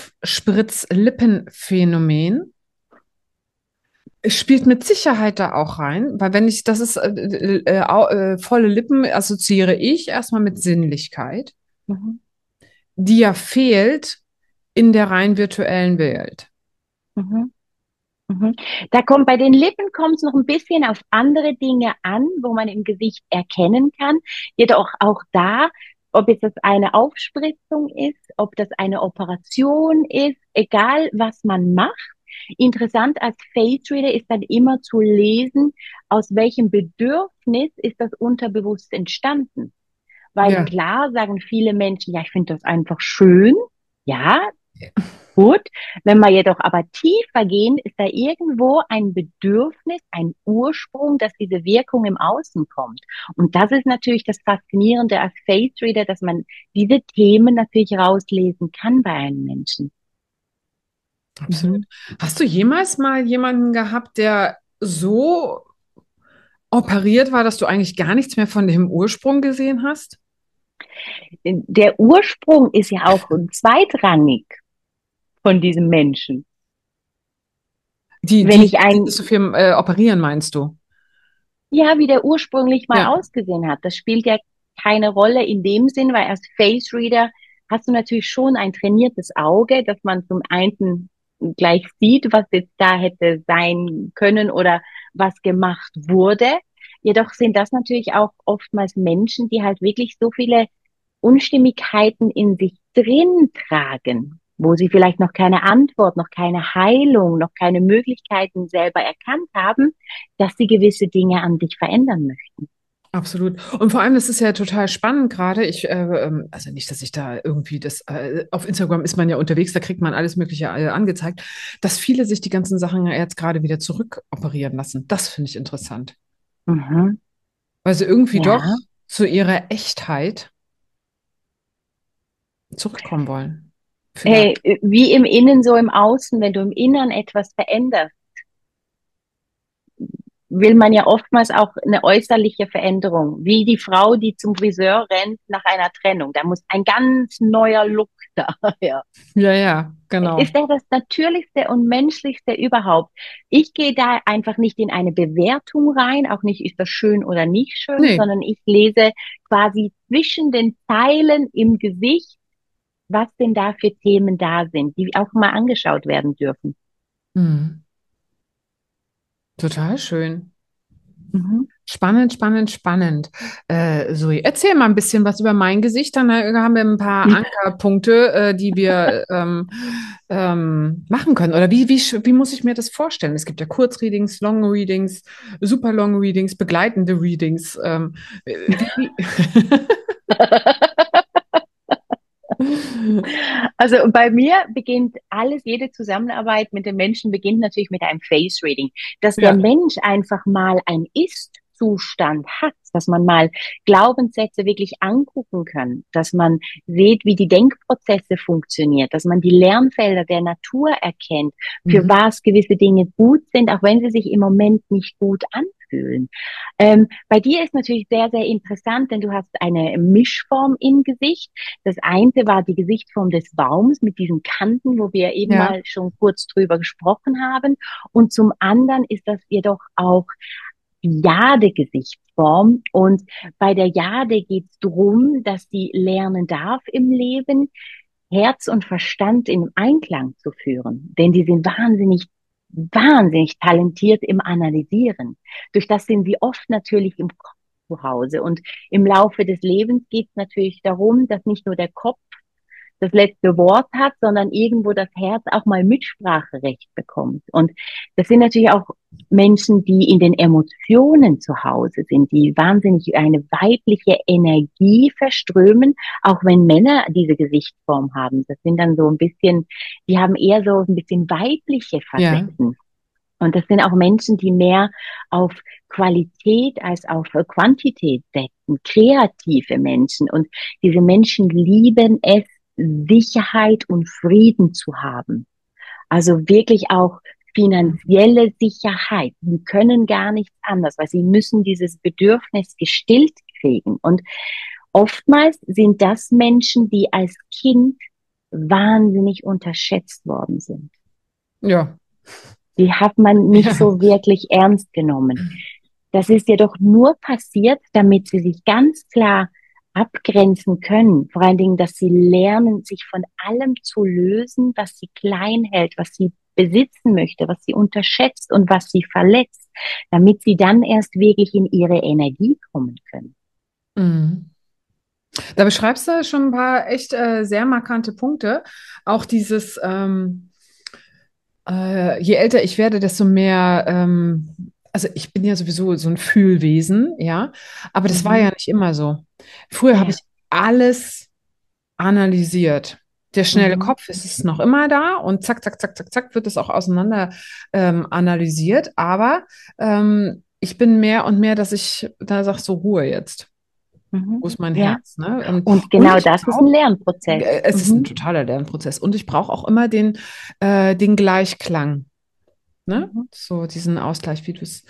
Aufspritzlippenphänomen spielt mit Sicherheit da auch rein, weil wenn ich, das ist, volle Lippen assoziiere ich erstmal mit Sinnlichkeit, Mhm. die ja fehlt in der rein virtuellen Welt. Mhm. Mhm. Bei den Lippen kommt es noch ein bisschen auf andere Dinge an, wo man im Gesicht erkennen kann. Jedoch auch da, ob jetzt das eine Aufspritzung ist, ob das eine Operation ist, egal was man macht. Interessant als Face Reader ist dann immer zu lesen, aus welchem Bedürfnis ist das unterbewusst entstanden. Weil Ja, klar sagen viele Menschen, ja, ich finde das einfach schön. Ja, gut. Wenn wir jedoch aber tiefer gehen, ist da irgendwo ein Bedürfnis, ein Ursprung, dass diese Wirkung im Außen kommt. Und das ist natürlich das Faszinierende als Face Reader, dass man diese Themen natürlich rauslesen kann bei einem Menschen. absolut. Mhm. Hast du jemals mal jemanden gehabt, der so operiert war, dass du eigentlich gar nichts mehr von dem Ursprung gesehen hast? Der Ursprung ist ja auch zweitrangig von diesem Menschen. Die, Wenn die, ich die ein so viel operieren, meinst du? Ja, wie der ursprünglich mal Ja, ausgesehen hat. Das spielt ja keine Rolle in dem Sinn, weil als Face Reader hast du natürlich schon ein trainiertes Auge, dass man zum einen gleich sieht, was jetzt da hätte sein können oder was gemacht wurde. Jedoch sind das natürlich auch oftmals Menschen, die halt wirklich so viele Unstimmigkeiten in sich drin tragen, wo sie vielleicht noch keine Antwort, noch keine Heilung, noch keine Möglichkeiten selber erkannt haben, dass sie gewisse Dinge an sich verändern möchten. absolut. Und vor allem, das ist ja total spannend gerade. Also nicht, dass ich da irgendwie auf Instagram ist man ja unterwegs, da kriegt man alles Mögliche angezeigt, dass viele sich die ganzen Sachen ja jetzt gerade wieder zurückoperieren lassen. Das finde ich interessant. Mhm. Weil sie irgendwie doch Ja. zu ihrer Echtheit zurückkommen wollen. Vielleicht. Hey, wie im Innen, so im Außen, wenn du im Inneren etwas veränderst, will man ja oftmals auch eine äußerliche Veränderung, wie die Frau, die zum Friseur rennt nach einer Trennung. Da muss ein ganz neuer Look da. Ja. Ja, ja, Ist genau. ja das Natürlichste und Menschlichste überhaupt. Ich gehe da einfach nicht in eine Bewertung rein, auch nicht, ist das schön oder nicht schön, Nee. sondern ich lese quasi zwischen den Zeilen im Gesicht, was denn da für Themen da sind, die auch mal angeschaut werden dürfen. Hm. Total schön. Mhm. Spannend, spannend, spannend. Zoe, erzähl mal ein bisschen was über mein Gesicht. Dann haben wir ein paar Ankerpunkte, die wir machen können. Oder wie muss ich mir das vorstellen? Es gibt ja Kurzreadings, Long Readings, Super Long Readings, begleitende Readings. Wie? Also bei mir beginnt alles, jede Zusammenarbeit mit dem Menschen beginnt natürlich mit einem Face Reading, dass der Ja. Mensch einfach mal ein Ist-Zustand hat, dass man mal Glaubenssätze wirklich angucken kann, dass man sieht, wie die Denkprozesse funktionieren, dass man die Lernfelder der Natur erkennt, für Mhm. was gewisse Dinge gut sind, auch wenn sie sich im Moment nicht gut anfühlen. Bei dir ist natürlich sehr, sehr interessant, denn du hast eine Mischform im Gesicht. Das eine war die Gesichtsform des Baums mit diesen Kanten, wo wir eben Ja. mal schon kurz drüber gesprochen haben. Und zum anderen ist das jedoch auch die Jade-Gesichtsform. Und bei der Jade geht es darum, dass sie lernen darf im Leben, Herz und Verstand in Einklang zu führen. Denn die sind wahnsinnig talentiert im Analysieren. Durch das sind sie oft natürlich im Kopf zu Hause. Und im Laufe des Lebens geht es natürlich darum, dass nicht nur der Kopf das letzte Wort hat, sondern irgendwo das Herz auch mal Mitspracherecht bekommt. Und das sind natürlich auch Menschen, die in den Emotionen zu Hause sind, die wahnsinnig eine weibliche Energie verströmen, auch wenn Männer diese Gesichtsform haben. Das sind dann so ein bisschen, die haben eher so ein bisschen weibliche Ja. Facetten. Und das sind auch Menschen, die mehr auf Qualität als auf Quantität setzen, kreative Menschen. Und diese Menschen lieben es, Sicherheit und Frieden zu haben. Also wirklich auch finanzielle Sicherheit. Sie können gar nichts anderes, weil sie müssen dieses Bedürfnis gestillt kriegen. Und oftmals sind das Menschen, die als Kind wahnsinnig unterschätzt worden sind. Ja. Die hat man nicht Ja. so wirklich ernst genommen. Das ist jedoch nur passiert, damit sie sich ganz klar abgrenzen können. Vor allen Dingen, dass sie lernen, sich von allem zu lösen, was sie klein hält, was sie besitzen möchte, was sie unterschätzt und was sie verletzt, damit sie dann erst wirklich in ihre Energie kommen können. Mhm. Da beschreibst du schon ein paar echt sehr markante Punkte. Auch dieses, je älter ich werde, desto mehr, also ich bin ja sowieso so ein Fühlwesen, ja, aber das war ja nicht immer so. Früher habe Ja. ich alles analysiert. Der schnelle Mhm. Kopf ist es noch immer da und zack, zack, zack, zack, zack wird es auch auseinander analysiert. Aber ich bin mehr und mehr, dass ich da sage, so Ruhe jetzt. Mhm. Wo ist mein Ja. Herz? Ne? Und Und genau ich das ist ein brauche, Lernprozess. es ist ein Mhm. totaler Lernprozess. Und ich brauche auch immer den Gleichklang. Ne? Mhm. So diesen Ausgleich,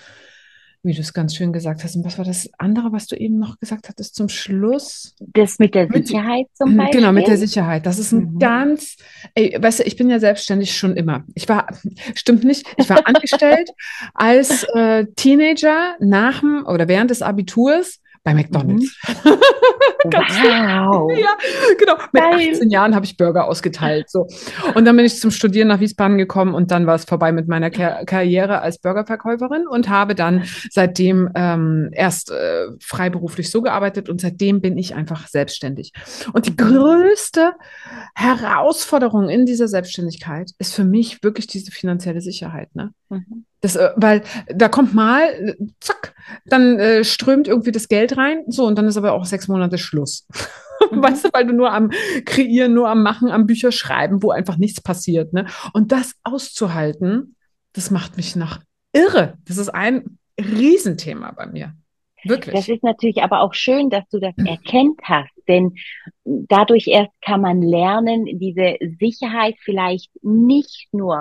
wie du es ganz schön gesagt hast. Und was war das andere, was du eben noch gesagt hattest zum Schluss? Das mit der Mit, Sicherheit zum genau, mit Beispiel. der Sicherheit. Das ist ein Mhm. ganz, ey, weißt du, ich bin ja selbstständig schon immer. Stimmt nicht, ich war angestellt als Teenager oder während des Abiturs bei Mhm. McDonald's. Ganz Wow. ja, genau. Mit Geil. 18 Jahren habe ich Burger ausgeteilt. So. Und dann bin ich zum Studieren nach Wiesbaden gekommen und dann war es vorbei mit meiner Karriere als Burgerverkäuferin und habe dann seitdem erst freiberuflich so gearbeitet und seitdem bin ich einfach selbstständig. Und die Mhm. größte Herausforderung in dieser Selbstständigkeit ist für mich wirklich diese finanzielle Sicherheit. Ne? Mhm. Weil da kommt mal, zack, dann strömt irgendwie das Geld rein, so, und dann ist aber auch 6 Monate Schluss. Mhm. Weißt du, weil du nur am Kreieren, nur am Machen, am Bücherschreiben, wo einfach nichts passiert, ne? Und das auszuhalten, das macht mich nach irre. Das ist ein Riesenthema bei mir. Das Wirklich. ist natürlich aber auch schön, dass du das erkennt hast, denn dadurch erst kann man lernen, diese Sicherheit vielleicht nicht nur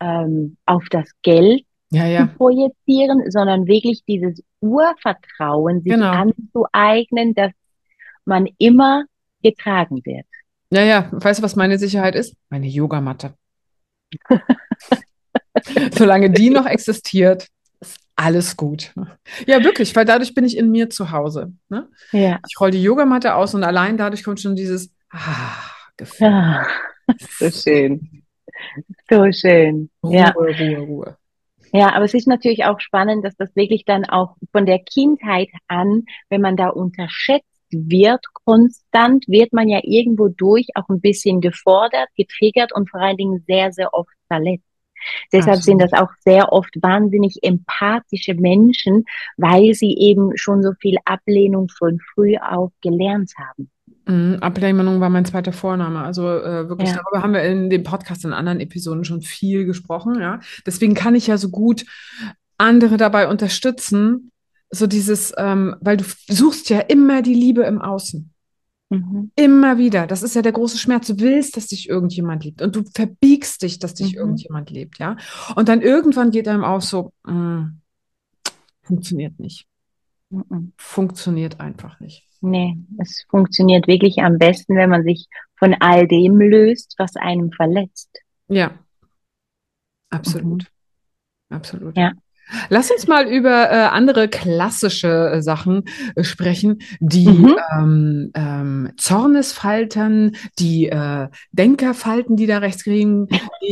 auf das Geld Ja, zu ja, projizieren, sondern wirklich dieses Urvertrauen sich genau. anzueignen, dass man immer getragen wird. Ja, ja. Weißt du, was meine Sicherheit ist? Meine Yogamatte. Solange die noch existiert, ist alles gut. Ja, wirklich, weil dadurch bin ich in mir zu Hause. Ne? Ja. Ich roll die Yogamatte aus und allein dadurch kommt schon dieses Gefühl. Ah, so schön. So schön. Ruhe, Ja. Ruhe, Ruhe. Ja, aber es ist natürlich auch spannend, dass das wirklich dann auch von der Kindheit an, wenn man da unterschätzt wird, konstant, wird man ja irgendwo durch auch ein bisschen gefordert, getriggert und vor allen Dingen sehr, sehr oft verletzt. Deshalb sind das Absolut. auch sehr oft wahnsinnig empathische Menschen, weil sie eben schon so viel Ablehnung von früh auf gelernt haben. Ablehnung war mein zweiter Vorname. Also wirklich, Ja. darüber haben wir in dem Podcast in anderen Episoden schon viel gesprochen. Ja? Deswegen kann ich ja so gut andere dabei unterstützen. So dieses, weil du suchst ja immer die Liebe im Außen. Mhm. Immer wieder. Das ist ja der große Schmerz. Du willst, dass dich irgendjemand liebt und du verbiegst dich, dass dich Mhm. irgendjemand liebt, ja. Und dann irgendwann geht einem auch so, funktioniert nicht. Mhm. Funktioniert einfach nicht. Nee, es funktioniert wirklich am besten, wenn man sich von all dem löst, was einem verletzt. Ja, Mhm. absolut. Absolut. Ja. Lass uns mal über andere klassische Sachen sprechen, die Mhm. Zornesfalten, die Denkerfalten, die da rechts geben,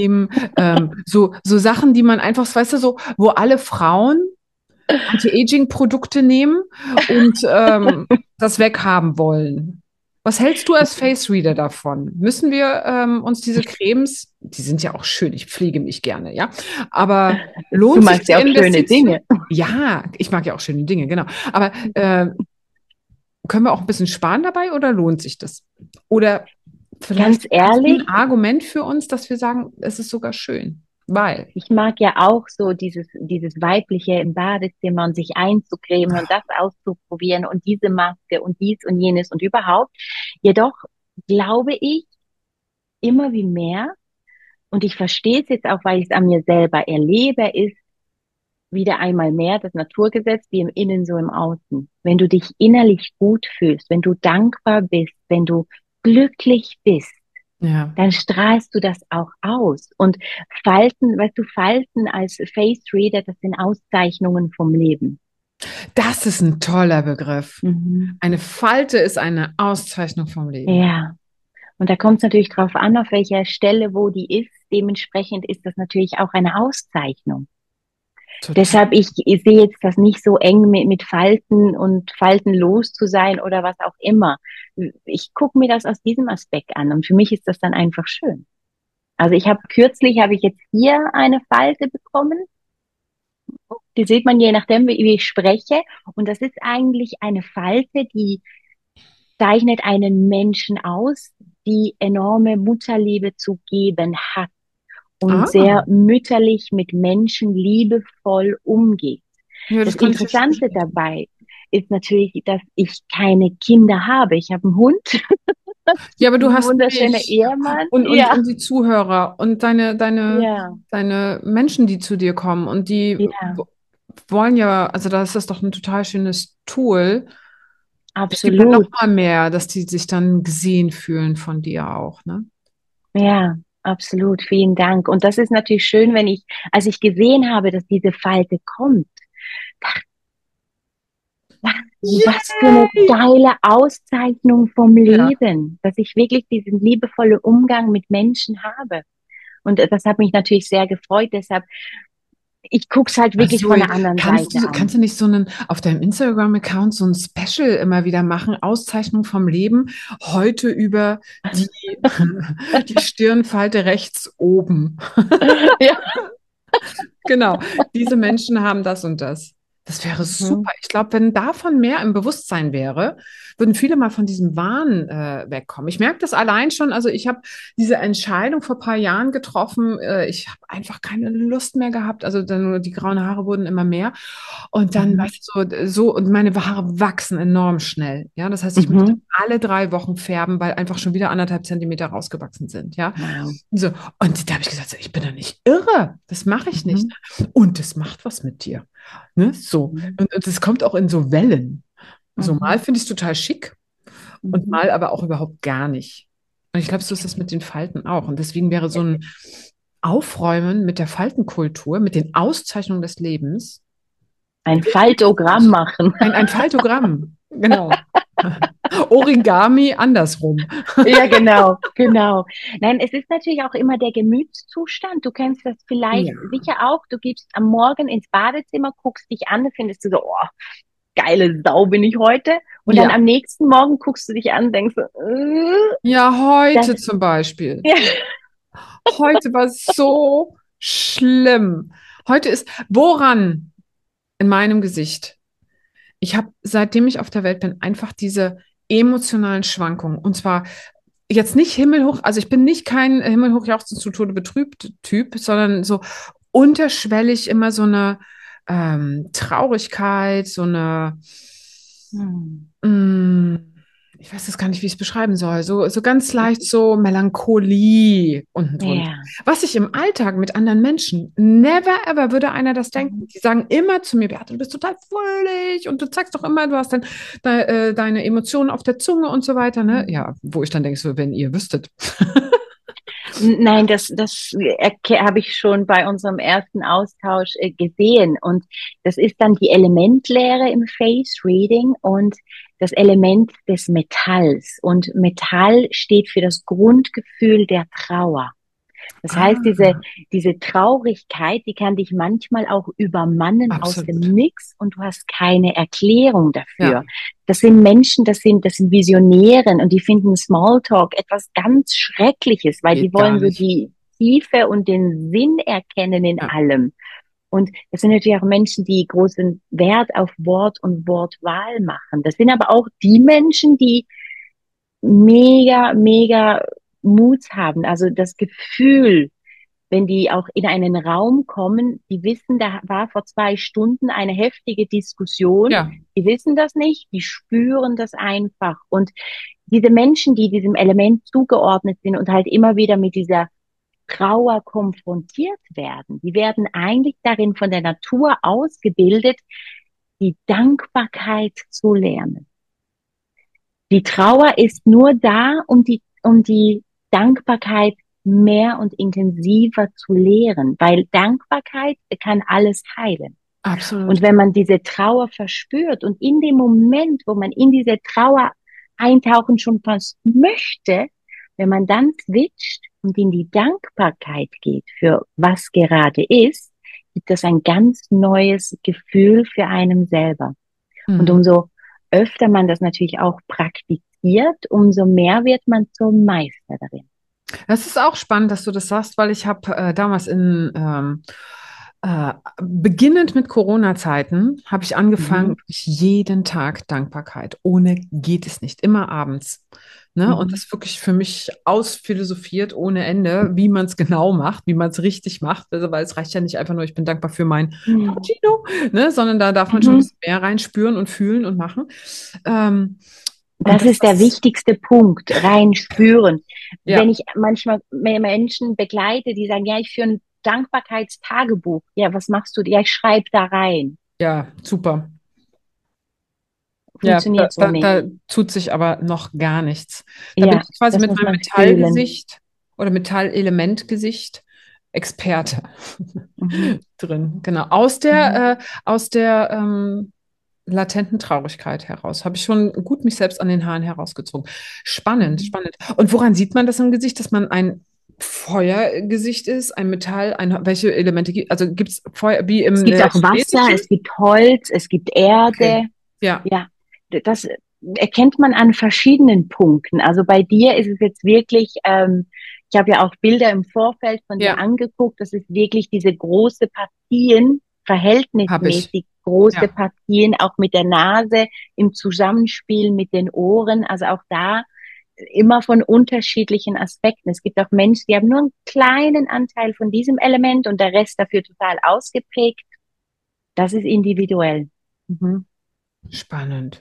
so Sachen, die man einfach, weißt du, so, wo alle Frauen Anti-Aging-Produkte nehmen und das weghaben wollen. Was hältst du als Face Reader davon? Müssen wir uns diese Cremes, die sind ja auch schön, ich pflege mich gerne, ja, aber Du lohnt sich magst die ja auch schöne Investition? Dinge. Ja, ich mag ja auch schöne Dinge, genau. Aber können wir auch ein bisschen sparen dabei oder lohnt sich das? Oder vielleicht Ganz hast du ein ehrlich, Argument für uns, dass wir sagen, es ist sogar schön, weil. ich mag ja auch so dieses Weibliche im Badezimmer und sich einzucremen und das auszuprobieren und diese Maske und dies und jenes und überhaupt. Jedoch glaube ich immer wie mehr, und ich verstehe es jetzt auch, weil ich es an mir selber erlebe, ist wieder einmal mehr das Naturgesetz, wie im Innen so im Außen. Wenn du dich innerlich gut fühlst, wenn du dankbar bist, wenn du glücklich bist, Ja, dann strahlst du das auch aus. Und Falten, weißt du, Falten als Face Reader, das sind Auszeichnungen vom Leben. das ist ein toller Begriff. Mhm. Eine Falte ist eine Auszeichnung vom Leben. Ja. Und da kommt es natürlich drauf an, auf welcher Stelle, wo die ist. Dementsprechend ist das natürlich auch eine Auszeichnung. Total. Deshalb, ich sehe jetzt das nicht so eng mit Falten und faltenlos zu sein oder was auch immer. Ich gucke mir das aus diesem Aspekt an und für mich ist das dann einfach schön. Also kürzlich habe ich jetzt hier eine Falte bekommen. Die sieht man je nachdem, wie ich spreche. Und das ist eigentlich eine Falte, die zeichnet einen Menschen aus, die enorme Mutterliebe zu geben hat und Ah, sehr mütterlich mit Menschen liebevoll umgeht. ja, das Das kann ich ja schon Interessante bestätigen. dabei ist natürlich, dass ich keine Kinder habe. Ich habe einen Hund, Ja, aber du einen hast wunderschönen mich Ehemann. und Ja, die Zuhörer und ja, deine Menschen, die zu dir kommen und die ja, wollen ja, also da ist das doch ein total schönes Tool. Es gibt ja noch absolut. mal mehr, dass die sich dann gesehen fühlen von dir auch, ne? Ja, absolut. Vielen Dank. Und das ist natürlich schön, als ich gesehen habe, dass diese Falte kommt, was für eine Yay! geile Auszeichnung vom Ja. Leben, dass ich wirklich diesen liebevollen Umgang mit Menschen habe. Und das hat mich natürlich sehr gefreut. Deshalb, ich gucke es halt wirklich Also, von der anderen Seite kannst an. du nicht so einen, auf deinem Instagram-Account so ein Special immer wieder machen, Auszeichnung vom Leben, heute über die, die Stirnfalte rechts oben. Ja. Genau, diese Menschen haben das und das. Das wäre Mhm. super. Ich glaube, wenn davon mehr im Bewusstsein wäre, würden viele mal von diesem Wahn wegkommen. Ich merke das allein schon. Also ich habe diese Entscheidung vor ein paar Jahren getroffen. Ich habe einfach keine Lust mehr gehabt. Also dann nur die grauen Haare wurden immer mehr. Und dann, Mhm. weißt du, und meine Haare wachsen enorm schnell. Ja, das heißt, ich müsste Mhm. alle 3 Wochen färben, weil einfach schon wieder 1,5 Zentimeter rausgewachsen sind. Ja, Wow. so. Und da habe ich gesagt, so, ich bin doch nicht irre. Das mache ich nicht. Mhm. Und es macht was mit dir. Ne? So. Mhm. Und es kommt auch in so Wellen. So Mhm. mal finde ich es total schick und Mhm. mal aber auch überhaupt gar nicht. Und ich glaube, so ist das mit den Falten auch. Und deswegen wäre so ein Aufräumen mit der Faltenkultur, mit den Auszeichnungen des Lebens, Ein richtig Faltogramm wichtig. machen. Ein Faltogramm, genau. Origami andersrum. Ja, genau, genau. Nein, es ist natürlich auch immer der Gemütszustand. Du kennst das vielleicht Ja. sicher auch. Du gehst am Morgen ins Badezimmer, guckst dich an, findest du so, oh, geile Sau bin ich heute. Und dann Ja. am nächsten Morgen guckst du dich an, denkst so, Ja, das, heute zum Beispiel. ja. Heute war es so schlimm. Heute ist, woran in meinem Gesicht? Ich habe, seitdem ich auf der Welt bin, einfach diese emotionalen Schwankungen. Und zwar jetzt nicht himmelhoch, also ich bin nicht kein himmelhoch jauchzend zu Tode betrübt Typ, sondern so unterschwellig immer so eine Traurigkeit, so eine Hm. Mm, ich weiß jetzt gar nicht, wie ich es beschreiben soll. So ganz leicht so Melancholie unten drunter. Ja. Was ich im Alltag mit anderen Menschen, never ever würde einer das denken. Mhm. Die sagen immer zu mir, Beate, du bist total fröhlich und du zeigst doch immer, du hast deine Emotionen auf der Zunge und so weiter, ne? Mhm. Ja, wo ich dann denke, so, wenn ihr wüsstet. Nein, das habe ich schon bei unserem ersten Austausch gesehen. Und das ist dann die Elementlehre im Face Reading und das Element des Metalls. Und Metall steht für das Grundgefühl der Trauer. Das heißt, Ah, diese Traurigkeit, die kann dich manchmal auch übermannen aus dem absolut. Nix und du hast keine Erklärung Ja, dafür. Das sind Menschen, das sind Visionäre und die finden Smalltalk etwas ganz Schreckliches, weil die geht gar wollen so nicht. die Tiefe und den Sinn erkennen in Ja, allem. Und das sind natürlich auch Menschen, die großen Wert auf Wort und Wortwahl machen. Das sind aber auch die Menschen, die mega, mega Mut haben. Also das Gefühl, wenn die auch in einen Raum kommen, die wissen, da war vor 2 Stunden eine heftige Diskussion. ja, Die wissen das nicht, die spüren das einfach. Und diese Menschen, die diesem Element zugeordnet sind und halt immer wieder mit dieser Trauer konfrontiert werden, die werden eigentlich darin von der Natur ausgebildet, die Dankbarkeit zu lernen. Die Trauer ist nur da, um die Dankbarkeit mehr und intensiver zu lehren, weil Dankbarkeit kann alles heilen. Und absolut. wenn man diese Trauer verspürt und in dem Moment, wo man in diese Trauer eintauchen schon fast möchte, wenn man dann switcht und in die Dankbarkeit geht für was gerade ist, gibt das ein ganz neues Gefühl für einen selber. Und Mhm. umso öfter man das natürlich auch praktiziert, umso mehr wird man zum Meister darin. Das ist auch spannend, dass du das sagst, weil ich habe damals beginnend mit Corona-Zeiten, habe ich angefangen, Mhm. wirklich jeden Tag Dankbarkeit. Ohne geht es nicht, immer abends. Ne? Und Mhm. das wirklich für mich ausphilosophiert ohne Ende, wie man es genau macht, wie man es richtig macht. Also, weil es reicht ja nicht einfach nur, ich bin dankbar für mein Mhm. Cappuccino, ne? Sondern da darf man schon ein Mhm. bisschen mehr reinspüren und fühlen und machen. Ähm, und Das ist der das, wichtigste Punkt, rein spüren. Wenn ja, ich manchmal mehr Menschen begleite, die sagen, ja, ich führe ein Dankbarkeitstagebuch. Ja, was machst du? Ja, ich schreibe da rein. ja, super. Ja, Funktioniert so da nicht. tut sich aber noch gar nichts. Da bin Ja, ich quasi das mit muss meinem man fühlen. Metallgesicht oder Metallelementgesicht Experte Mhm. drin. Genau. Mhm. Aus der latenten Traurigkeit heraus. Habe ich schon gut mich selbst an den Haaren herausgezogen. Spannend, Mhm. spannend. Und woran sieht man das im Gesicht, dass man ein Feuergesicht ist, ein Metall, welche Elemente gibt, also gibt es Feuer, wie Es im gibt auch Wasser, chinesischen? es gibt Holz, es gibt Okay. Erde. Ja, Ja, das erkennt man an verschiedenen Punkten. Also bei dir ist es jetzt wirklich, ich habe ja auch Bilder im Vorfeld von dir ja, angeguckt, das ist wirklich diese große Partien, habe ich. verhältnismäßig große Ja. Partien, auch mit der Nase im Zusammenspiel mit den Ohren. Also auch da immer von unterschiedlichen Aspekten. Es gibt auch Menschen, die haben nur einen kleinen Anteil von diesem Element und der Rest dafür total ausgeprägt. Das ist individuell. Mhm. Spannend.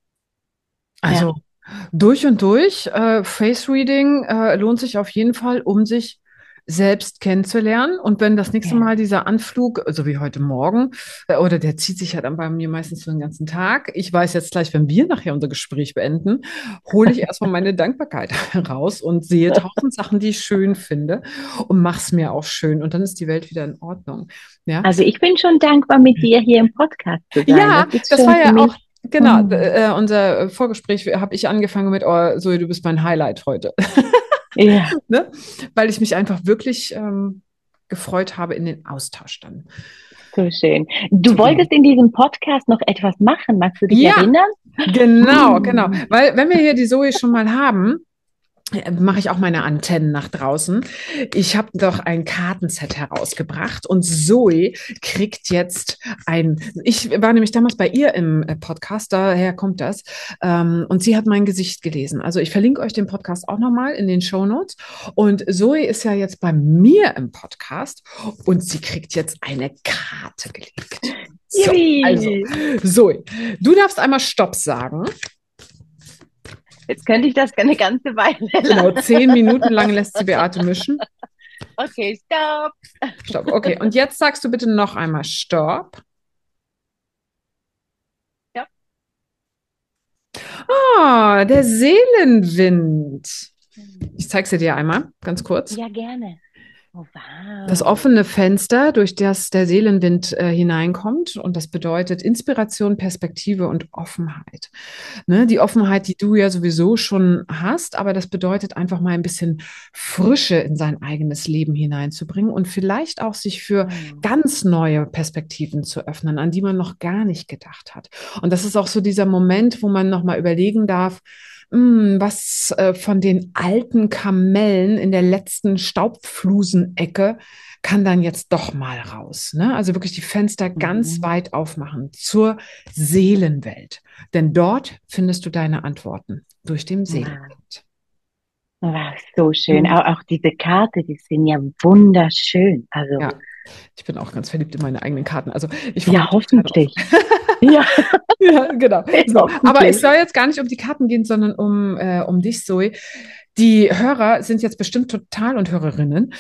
Ja. Also durch und durch, Face Reading lohnt sich auf jeden Fall, um sich selbst kennenzulernen. Und wenn das nächste Ja. Mal dieser Anflug, so wie heute Morgen, oder der zieht sich ja dann bei mir meistens für den ganzen Tag. Ich weiß jetzt gleich, wenn wir nachher unser Gespräch beenden, hole ich erstmal meine Dankbarkeit heraus und sehe 1000 Sachen, die ich schön finde und mach's mir auch schön. Und dann ist die Welt wieder in Ordnung. Ja. Also ich bin schon dankbar, mit dir hier im Podcast zu sein. Das Ja, ist das schon war für ja auch, mich. genau, Mm, unser Vorgespräch habe ich angefangen mit, oh, Zoe, du bist mein Highlight heute. ja, Ne? Weil ich mich einfach wirklich gefreut habe, in den Austausch dann so schön. Du zu wolltest gehen. in diesem Podcast noch etwas machen. Magst du dich Ja, erinnern? genau, genau. Mm. Weil wenn wir hier die Zoe schon mal haben, mache ich auch meine Antennen nach draußen. Ich habe doch ein Kartenset herausgebracht und Zoe kriegt jetzt ich war nämlich damals bei ihr im Podcast, daher kommt das, und sie hat mein Gesicht gelesen. Also ich verlinke euch den Podcast auch nochmal in den Shownotes. Und Zoe ist ja jetzt bei mir im Podcast und sie kriegt jetzt eine Karte gelegt. So, also, Yippie. Zoe, du darfst einmal Stopp sagen. Jetzt könnte ich das eine ganze Weile Genau, lang. 10 Minuten lang lässt sie Beate mischen. Okay, stopp. Stopp. Okay, und jetzt sagst du bitte noch einmal Stopp. Stopp. Ah, der Seelenwind. Ich zeige sie dir einmal, ganz kurz. Ja, gerne. Oh, Das wow. offene Fenster, durch das der Seelenwind hineinkommt. Und das bedeutet Inspiration, Perspektive und Offenheit. Ne? Die Offenheit, die du ja sowieso schon hast, aber das bedeutet einfach mal ein bisschen Frische in sein eigenes Leben hineinzubringen und vielleicht auch sich für Hm. ganz neue Perspektiven zu öffnen, an die man noch gar nicht gedacht hat. Und das ist auch so dieser Moment, wo man nochmal überlegen darf, was von den alten Kamellen in der letzten Staubflusenecke kann dann jetzt doch mal raus. Ne? Also wirklich die Fenster ganz Mhm. weit aufmachen zur Seelenwelt. Denn dort findest du deine Antworten durch den Wow. Seelenwind. Wow, so schön. Mhm. Auch diese Karte, die sind ja wunderschön. Also, Ja, ich bin auch ganz verliebt in meine eigenen Karten. Also ich freue ja, mich total drauf. hoffentlich. Ja, Ja, genau. So, aber es hoffentlich. soll jetzt gar nicht um die Karten gehen, sondern um dich, Zoe. Die Hörer sind jetzt bestimmt total und Hörerinnen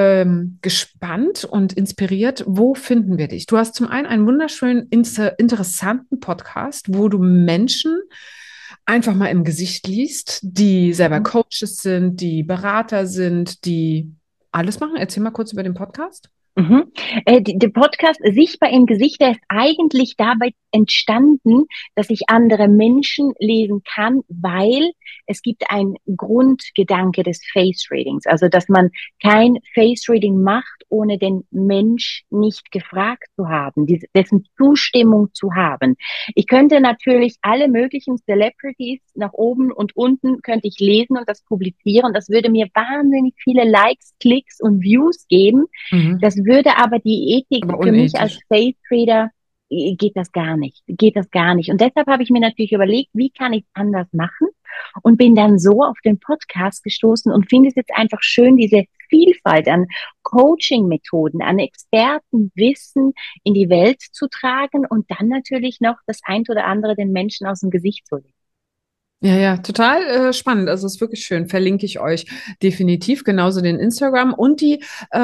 gespannt und inspiriert. Wo finden wir dich? Du hast zum einen einen wunderschönen, interessanten Podcast, wo du Menschen einfach mal im Gesicht liest, die selber Mhm. Coaches sind, die Berater sind, die alles machen. Erzähl mal kurz über den Podcast. Mhm. Der Podcast Sichtbar im Gesicht, der ist eigentlich dabei entstanden, dass ich andere Menschen lesen kann, weil es gibt einen Grundgedanke des Face Readings, also dass man kein Face Reading macht, ohne den Mensch nicht gefragt zu haben, dessen Zustimmung zu haben. Ich könnte natürlich alle möglichen Celebrities nach oben und unten könnte ich lesen und das publizieren. Das würde mir wahnsinnig viele Likes, Klicks und Views geben. Mhm. Das würde aber die Ethik Aber für mich als unethisch. Faith Reader geht das gar nicht, geht das gar nicht. Und deshalb habe ich mir natürlich überlegt, wie kann ich es anders machen und bin dann so auf den Podcast gestoßen und finde es jetzt einfach schön, diese Vielfalt an Coaching-Methoden, an Expertenwissen in die Welt zu tragen und dann natürlich noch das ein oder andere den Menschen aus dem Gesicht zu legen. Ja, ja, total spannend. Also es ist wirklich schön. Verlinke ich euch definitiv. Genauso den Instagram. Und die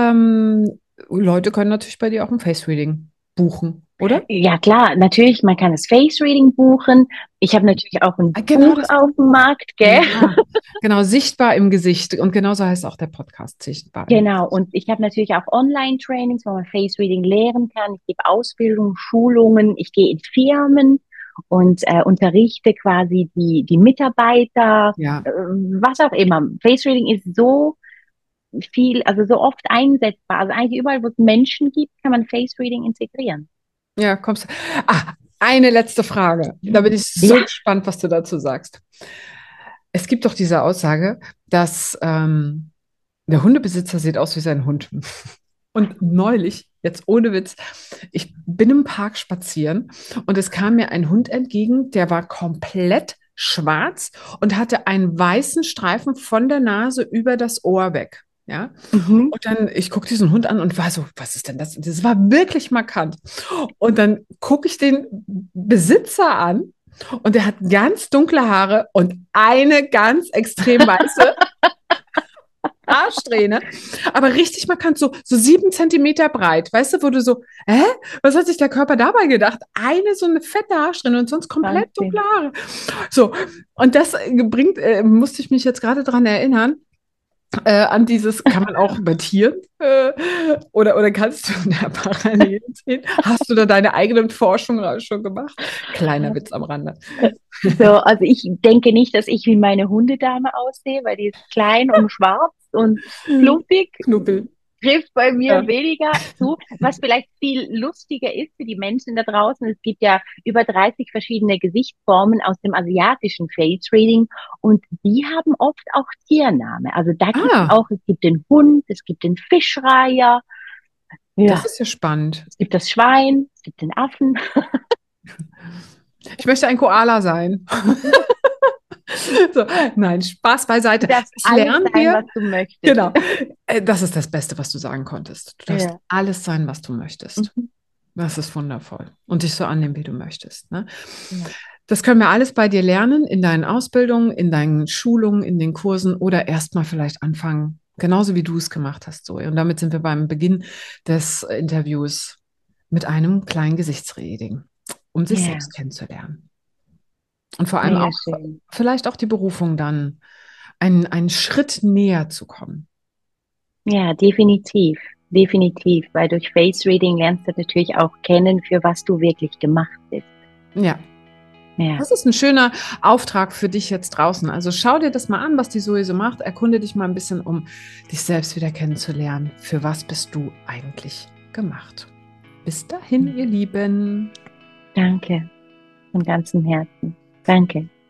Leute können natürlich bei dir auch ein Face-Reading buchen, oder? Ja, klar, natürlich, man kann das Face Reading buchen. Ich habe natürlich auch ein Genau Buch das. auf dem Markt, gell? Ja, genau, sichtbar im Gesicht. Und genauso heißt auch der Podcast, sichtbar im Genau, Gesicht. und ich habe natürlich auch Online-Trainings, wo man Face Reading lehren kann. Ich gebe Ausbildung, Schulungen, ich gehe in Firmen und unterrichte quasi die Mitarbeiter, Ja, was auch immer. Face Reading ist so viel, also so oft einsetzbar. Also eigentlich überall, wo es Menschen gibt, kann man Face Reading integrieren. ja, kommst. Ah, eine letzte Frage. Da bin ich so Ja. gespannt, was du dazu sagst. Es gibt doch diese Aussage, dass der Hundebesitzer sieht aus wie sein Hund. Und neulich, jetzt ohne Witz, ich bin im Park spazieren und es kam mir ein Hund entgegen, der war komplett schwarz und hatte einen weißen Streifen von der Nase über das Ohr weg. Ja, Mhm. und dann, ich gucke diesen Hund an und war so, was ist denn das? Das war wirklich markant. Und dann gucke ich den Besitzer an und der hat ganz dunkle Haare und eine ganz extrem weiße Haarsträhne, aber richtig markant, so 7 Zentimeter breit. Weißt du, wo du so, was hat sich der Körper dabei gedacht? Eine so eine fette Haarsträhne und sonst komplett dunkle Wahnsinn. Haare. So, und das musste ich mich jetzt gerade dran erinnern, an dieses, kann man auch bei Tieren oder kannst du da parallel sehen? Hast du da deine eigenen Forschungen schon gemacht? Kleiner Witz am Rande. So, also ich denke nicht, dass ich wie meine Hundedame aussehe, weil die ist klein und schwarz und fluffig. Knubbel. Trifft bei Ja. mir weniger zu. Was vielleicht viel lustiger ist für die Menschen da draußen, es gibt ja über 30 verschiedene Gesichtsformen aus dem asiatischen Face Reading und die haben oft auch Tiername. Also da gibt es Ah, auch, es gibt den Hund, es gibt den Fischreiher, das ja, ist ja spannend. es gibt das Schwein, es gibt den Affen. Ich möchte ein Koala sein. So, nein, Spaß beiseite. Du darfst Das alles lernen sein, wir. was du möchtest. Genau. Das ist das Beste, was du sagen konntest. Du darfst Ja. alles sein, was du möchtest. Mhm. Das ist wundervoll. Und dich so annehmen, wie du möchtest. Ne? Ja. Das können wir alles bei dir lernen, in deinen Ausbildungen, in deinen Schulungen, in den Kursen oder erstmal vielleicht anfangen, genauso wie du es gemacht hast, Zoe. Und damit sind wir beim Beginn des Interviews mit einem kleinen Gesichtsreading, um sich Ja, selbst kennenzulernen. Und vor allem mega auch schön. vielleicht auch die Berufung dann einen Schritt näher zu kommen. Ja, definitiv. Definitiv, weil durch Face Reading lernst du natürlich auch kennen, für was du wirklich gemacht bist. Ja. Ja, Das ist ein schöner Auftrag für dich jetzt draußen. Also schau dir das mal an, was die Zoe so macht. Erkunde dich mal ein bisschen, um dich selbst wieder kennenzulernen. Für was bist du eigentlich gemacht? Bis dahin, ihr Lieben. danke von ganzem Herzen. Danke.